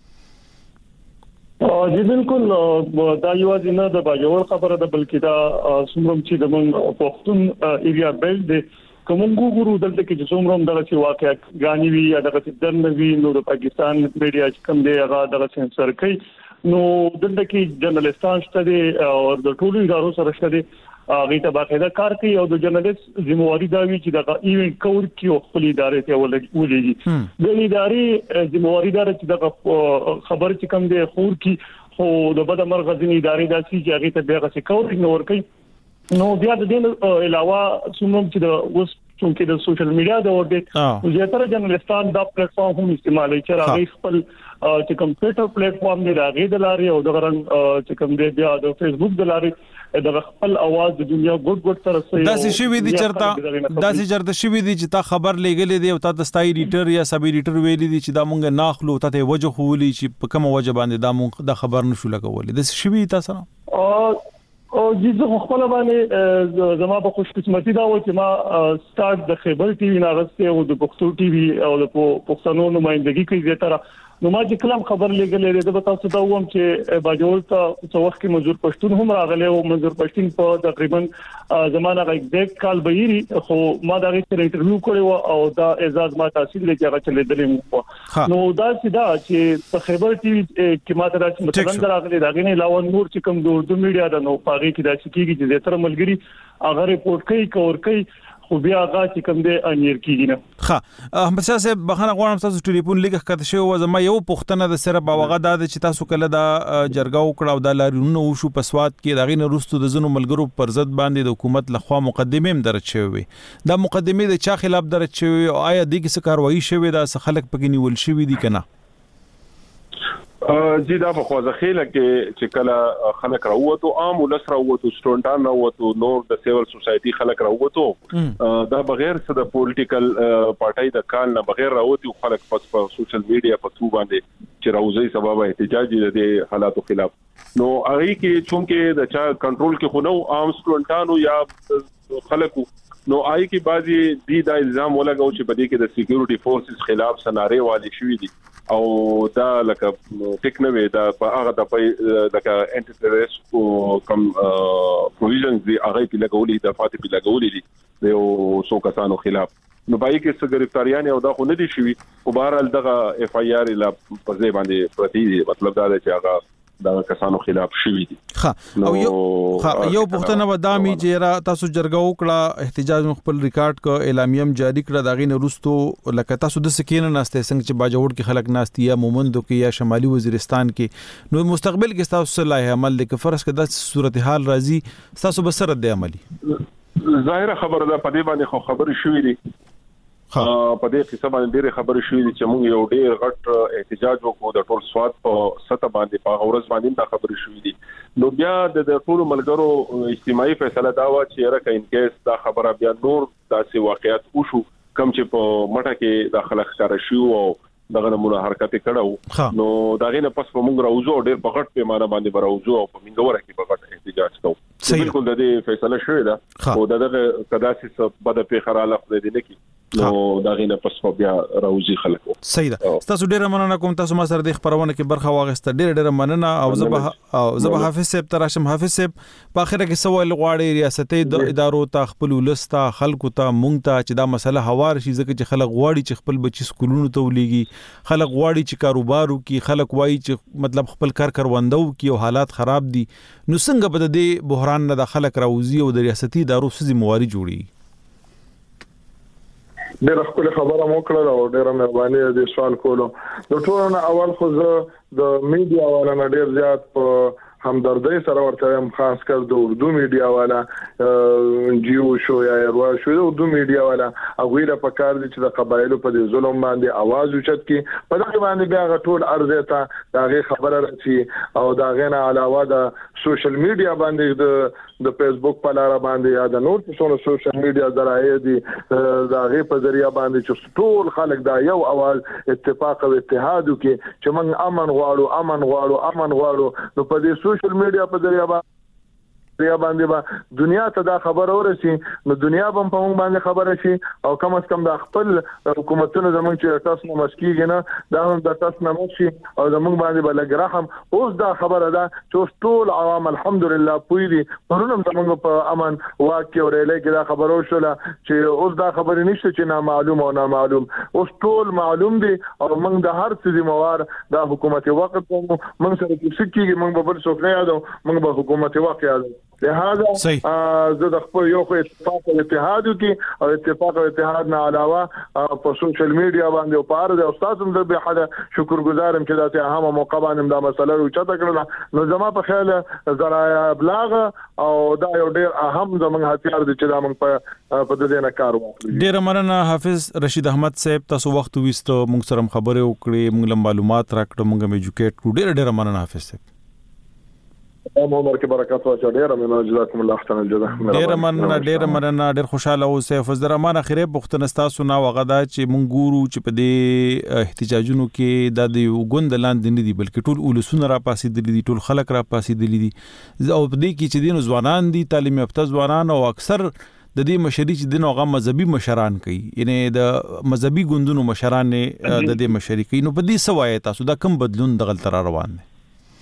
جی بالکل دا یوازې نه د باجوړ خبره ده بلکې دا څومره چې د من پښتون ایریا بیلډ دی کوم ګورو دلته کې چې څومره دغه چې واقعیا غاني وی یا دغه چې دنوي نو د پاکستان میډیا چې کوم دی هغه دغه سنسر کوي. نو دلته کې جرنالستان شته دي او د ټولو ادارو سره شته دي هغه ته باقاعده کار کوي او د جرنالست ذمہواری دا وی چې دغه ایونت کور کې خپل ادارې ته ولېږي. د ادارې ذمہواری دا چې دغه خبر چې کوم دی خور کې خو د بده مرغه ځینې ادارې دا چې هغه ته بیا څه کور نه ور کوي. نو بیا د دې علاوه څومره چې د اوس چونکه د سوشل میډیا د ورته زیاتره جرنالستان دا پلیټ فارم هم استعمالوي چې هغه خپل چې کمپیوټر پلیټ فارم دی راغی د لاري او د غرن چې کوم دی بیا د فیسبوک د لاري د خپل आवाज د دنیا ګډ ګډ سره سي
داسې شي وي دي چرته داسې چرته شي وي دي چې تا خبر لګلې دی او تا د ستای ایډیټر یا سب ایډیټر ویلي دي چې دا مونږ ناخلو ته وجه خولي چې په کومه وجه باندې دا مونږ د خبر نشو لګولې داسې شي وي تاسو
او جزء خپل باندې زما په خوش قسمتي دا و چې ما سٹارټ د خیبر ټي وي ناغسته او د پښتو ټي وي او د پښتنو نمائندګي کوي زیاتره نو ما چې کلام خبر لګلې ده به تاسو ته وایم چې باجوړ ته څو وخت کې منظور پښتون هم راغلی او منظور پښتون په تقریبا زمانہ غږ د کال بهيري خو ما دا غي سره انټرویو کړو او دا اعزاز ما تحصیل لکه هغه چلې دلې مو نو دا سیدا چې په خیبر ټي وي کې ما ته راځي مثلا راغلی دا غي نه علاوه نور چې کوم د اردو میډیا د نو پاغي کې دا چې کیږي چې زیاتره ملګری هغه ریپورت کوي کور کوي خو بیا هغه چې کوم دی انیر کیږي نه
ها احمد شاه صاحب بخنه غواړم تاسو ټلیفون لګه کته شو و زما یو پښتنه د سره باوغه د چې تاسو کله دا جرګه وکړه او د لارونو وشو په سواد کې دغه نه رستو د زنو ملګرو پر ضد باندې د حکومت لخوا مقدمه هم درچ شوی دا مقدمه د چا خلاف درچ شوی او آیا د کیسه کاروایی شوی دا خلک پکې نیول شوی دي کنه
جی دا په خوځه خېله کې چې کله خلک راووتو عام ولس راووتو سټوډنټان راووتو نور د سیول سوسايټي خلک راووتو دا بغیر څه د پولیټیکل پارټای د کال نه بغیر راووتو خلک په سوشل میډیا په تو باندې چې راوځي سبب احتجاج د حالاتو خلاف نو هغه کې چونکه د چا کنټرول کې خو نو عام سټوډنټانو یا خلکو نو آی کی بازي دی دا الزام ولګاو چې بده کې د سکیورټي فورسز خلاف سناره والی شوې دي او دا لکه ټیک نه وي دا په هغه د په لکه انټي ټیرریست کوم پروویژنز دی هغه کې لګولې د فاتح په لګولې دي یو څو کسانو خلاف نو پای کې څه گرفتاریان او دا خو نه دي شوي او بهرحال دغه اف آی آر لا په ځای باندې پرتی دي مطلب دا دی چې هغه دا کسانو خلاف شوی دي
ها او یو ها یو پښتنه ودامي چې را تاسو جرګه وکړه احتجاج خپل ریکارډ ک اعلامیه جاری کړه داغې نه رستو لکه تاسو د سکینه ناشته څنګه چې باجوړ کې خلک ناشتي یا مومندو کې یا شمالي وزیرستان کې نو مستقبل کې تاسو صلاح عمل لیک فرض کړه د صورتحال راځي تاسو به سره د عملي
ظاهره خبره ده په دې باندې خو خبر شوې دي په دې قصه باندې ډېر خبرې شوې دي چې موږ یو ډېر غټ احتجاج وکړو د ټول سواد په سطح باندې په اورز باندې دا خبرې شوې دي نو بیا د ټول ملګرو اجتماعي فیصله دا و چې راکه ان کیس دا خبره بیا نور داسې واقعیت وشو کم چې په مټه کې د خلک کار شو او دغه نمونه حرکت کړو نو دا غینه پس په موږ راوځو ډېر په غټ پیمانه باندې راوځو او په منګوره کې په غټ احتجاج کوو بالکل د دې فیصله شوې ده او دغه قداسي څه بده په خراله خو دې نه کی نو دا غینه پس په بیا راوځي خلکو
صحیح ده تاسو ډیره مننه کوم تاسو ما سره د خبرونه کې برخه واغسته ډیره ډیره مننه او زبه او زبه حافظ صاحب تراشم حافظ صاحب په اخره کې سوال غواړي ریاستي ادارو ته خپل ولستا خلکو ته مونږ ته چې دا مسله هوار شي ځکه چې خلک غواړي چې خپل بچي سکولونو ته ولېږي خلک غواړي چې کاروبارو کې خلک وایي چې مطلب خپل کار کروندو کې او حالات خراب دي نو څنګه به د بحران نه د خلک راوځي او د ریاستي ادارو سزي مواري جوړي
ډېر خپل خبره مو کړل او ډېر مهرباني دې سوال کولو د ټولو نه اول خو زه د میډیا والا نه ډېر زیات په همدردی سره ورته هم خاص کر د اردو میډیا والا جیو شو یا وروا شو د اردو میډیا والا هغه له پکار دي چې د قبایلو په ظلم باندې आवाज اوچت کی په دغه باندې بیا غټول ارزه ته داغه خبره رسي او داغه نه علاوه د سوشل میډیا باندې د د فیسبوک په لار باندې یا د نور څو سوشل میډیا ذرایع دي داغه په ذریعہ باندې چې ټول خلک دا یو आवाज اتفاق او اتحاد وکي چې موږ امن غواړو امن غواړو امن غواړو نو په دې سوشل میډیا په ذریعہ باندې باندې با دنیا ته دا خبر ورسي نو دنیا هم په موږ باندې خبره شي او کم از کم د خپل حکومتونو زمونږ چې تاسو نو مسکیږي نه دا هم د تاسو نه مشي او زمونږ باندې بلګ رحم اوس دا خبره ده چې ټول عوام الحمدلله پوي دي پرونم زمونږ په امن واقع اورېلې کې دا خبرو شوله چې اوس دا خبره نشته چې نه معلوم او نه معلوم اوس ټول معلوم دي او موږ د هر څه ذمہوار د حکومت وخت موږ سره کې سکیږي موږ به بل څوک نه یادو موږ به حکومت وخت یادو لہذا زه د خپل یو خو اتفاق او اتحاد کی او اتفاق او اتحاد نه علاوه په سوشل میډیا باندې او په ارزه استاد هم به حدا شکر گزارم چې دا ته اهم موقع باندې دا مسله روچته کړل نو زما په خیال ذرایع ابلاغ او دا یو ډیر اهم زمونږ هتیار دي چې دا موږ په په دې نه کار وکړو
ډیر مننه حافظ رشید احمد صاحب تاسو وخت وستو موږ سره خبرې وکړې موږ معلومات راکړو موږ ایجوکیټ کړو ډیر ډیر مننه حافظ صاحب
هم عمر کې برکات واچو. ډیر مننه، جزاکم الله احسن الجزاء.
ډیر مننه ډیر مننه ډیر خوشاله اوسئ. فضل الرحمن اخیری پوښتنه تاسو نه وغدا چې مونږ ګورو چې په دې احتجاجونو کې د وګوند لاندې نه دي بلکې ټول اولسونه را پاسې دي، ټول خلک را پاسې دي او په دې کې چې دین ځوانان دي، تعلیم یافته ځوانان او اکثر د دې مشري چې دین هغه مذهبي مشران کوي، یعنی د مذهبي ګوندونو مشران د دې مشري کوي. نو په دې سوای تاسو دا کوم بدلون د غلط را روان دي؟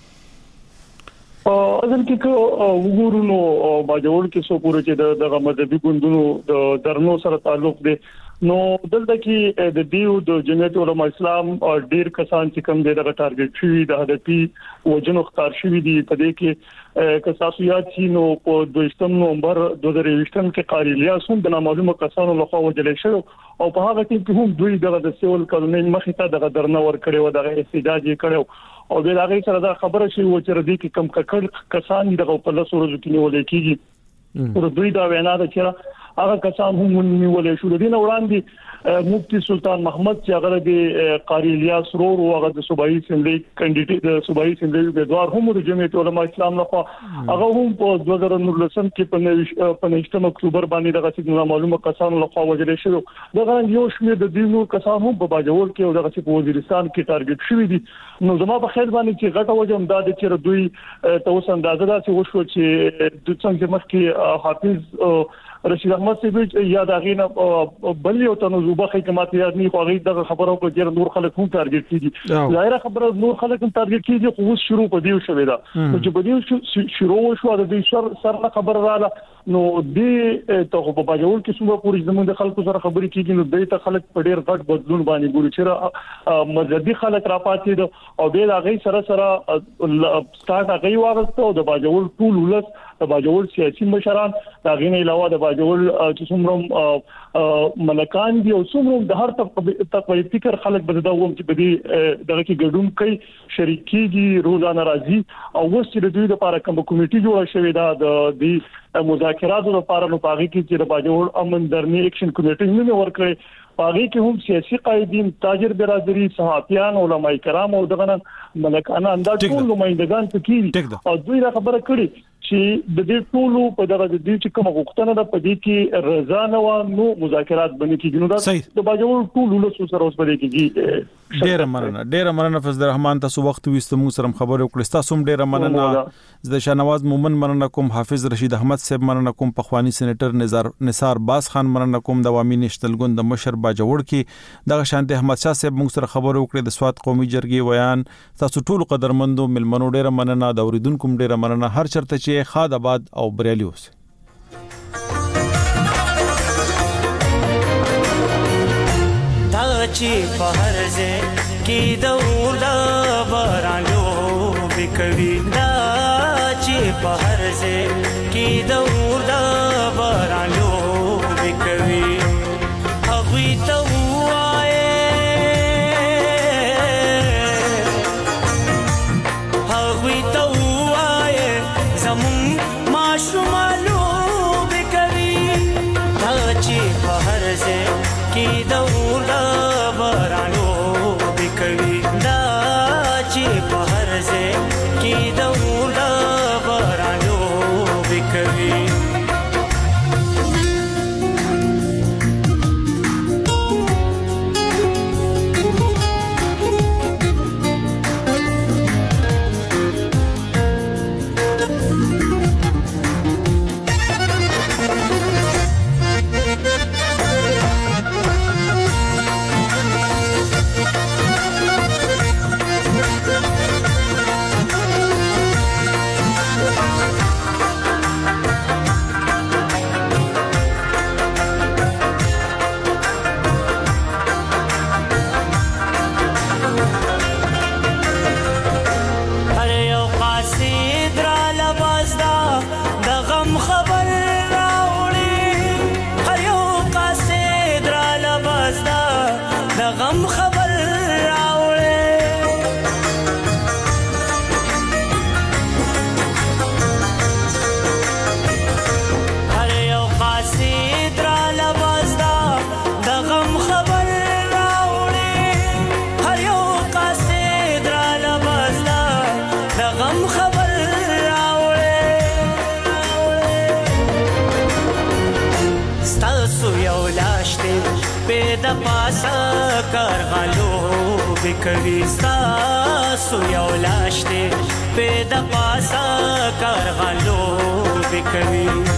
اصل کې کو وګورو نو باجوړ کې سو پوره چې د مذهبي ګوندونو د درنو سره تعلق دی. نو دلته کې د دیو د جمعیت علماء اسلام ډیر کسان چې کوم دغه ټارګټ شوی د هدفي وجنو ختار شوی دي. په دې کې کساسو یاد شي نو په دویشتم نومبر دوه هزار یوولس کې قاری الیاس هم د نامعلومه کسانو لخوا وجل شو او په هغه کې هم دوی دغه د سیول قانون مخې ته دغه درنه ور کړی و، دغه احتجاج یې کړو او د هغه سره دا خبره شي و چې ردی کې کم ککړ کسان دغه په لاسو ورځو کې نیول کېږي. پر دوی دا وینا ده چې هغه کسان هم نیول شو. د دین وړاندې مفتی سلطان محمد چې هغه د قاری الیاس رور او هغه د صوبایي اسمبلی کینډیډیټ د صوبایي اسمبلی د دوار هم د جمعیت علماء اسلام لخوا هغه هم په دوه هزار نولس کې په نوي اکتوبر باندې دغه څنګه معلومه کسانو لخوا وجل شو. دغه یو شمېر د دینو کسان هم په باجوړ کې او دغه په وزیرستان کې ټارګټ شوی دي. نو زما په خیال باندې چې غټه وجه هم دا د چې دوی توس اندازه دا چې وشو چې د څنګه مخکې حافظ رشید احمد سیبج یا دا غینه بل یو تنظیمه حکومت یاد نه خوغی دغه خبرو په ډیر نور خلک هم ټارګټ کیږي. ظاهره خبره نور خلک هم ټارګټ کیږي خو اوس شروع په دیو شوی دا چې په دیو شروع شو د دې سر سره خبر رااله. نو دې ته په باجوړ کې څومره پوری زموږ د خلکو سره خبرې کیږي نو دې ته خلک په ډیر غټ بدلون باندې ګوري چې مذهبي خلک را پاتې دي او دې هغه سره سره سٹارټ هغه واغسته او د باجوړ ټول ولس د باجوړ سیاسي مشران دا غینه علاوه د باجوړ چې څومره ملکان دي او څومره د هر طبقه فکر خلک بده ووم چې بدی دغه کې ګډون کوي شریکيږي روزانه راځي او اوس چې د دوی لپاره کوم کمیټي جوړه شوې ده د دې مذاکراتو لپاره نو پاږي کې چې د باجوړ امن درنی اکشن کمیټي نه ورکړي. پاږي کې هم سیاسي قائدین، تاجر برادری، صحافیان، علماء کرام او دغه ملکانه انداز ټول نمائندگان پکې او دوی دا خبره کړي چې د دې ټولو په دغه د دې چې کوم غوښتنه ده په دې کې رضا نه و نو مذاکرات باندې کېږي. نو دا د باجوړ ټول ولس سره اوس باندې کېږي.
ډیر مننه ډیر مننه فضل الرحمن، تاسو وخت وستو موږ سره خبرې وکړې. تاسو هم ډیر مننه. زه شاهنواز مومن مننه کوم، حافظ رشید احمد صاحب مننه کوم، پخوانی سېنیټر نثار نثار باز خان مننه کوم، د عوامي نېشنل ګوند د مشر باجوړ کې دغه شانته احمد شاه صاحب موږ سره خبرې وکړې. د سواد قومي جرګې ویان تاسو ټول قدرمندو ملمنو ډیر مننه، د اوریدونکو ډیر مننه. هر چرته چې خاد آباد او بریالي اوسئ.
دا چې په هر ځای کې د اوله بارانو بکوي، دا چې په هر ځای کې د اوله بارانو بکوي، هغوی ته پیدا پاسا کارغالو بکوي ستاسو یو لاش دی پیدا پاسا کارغالو بکوي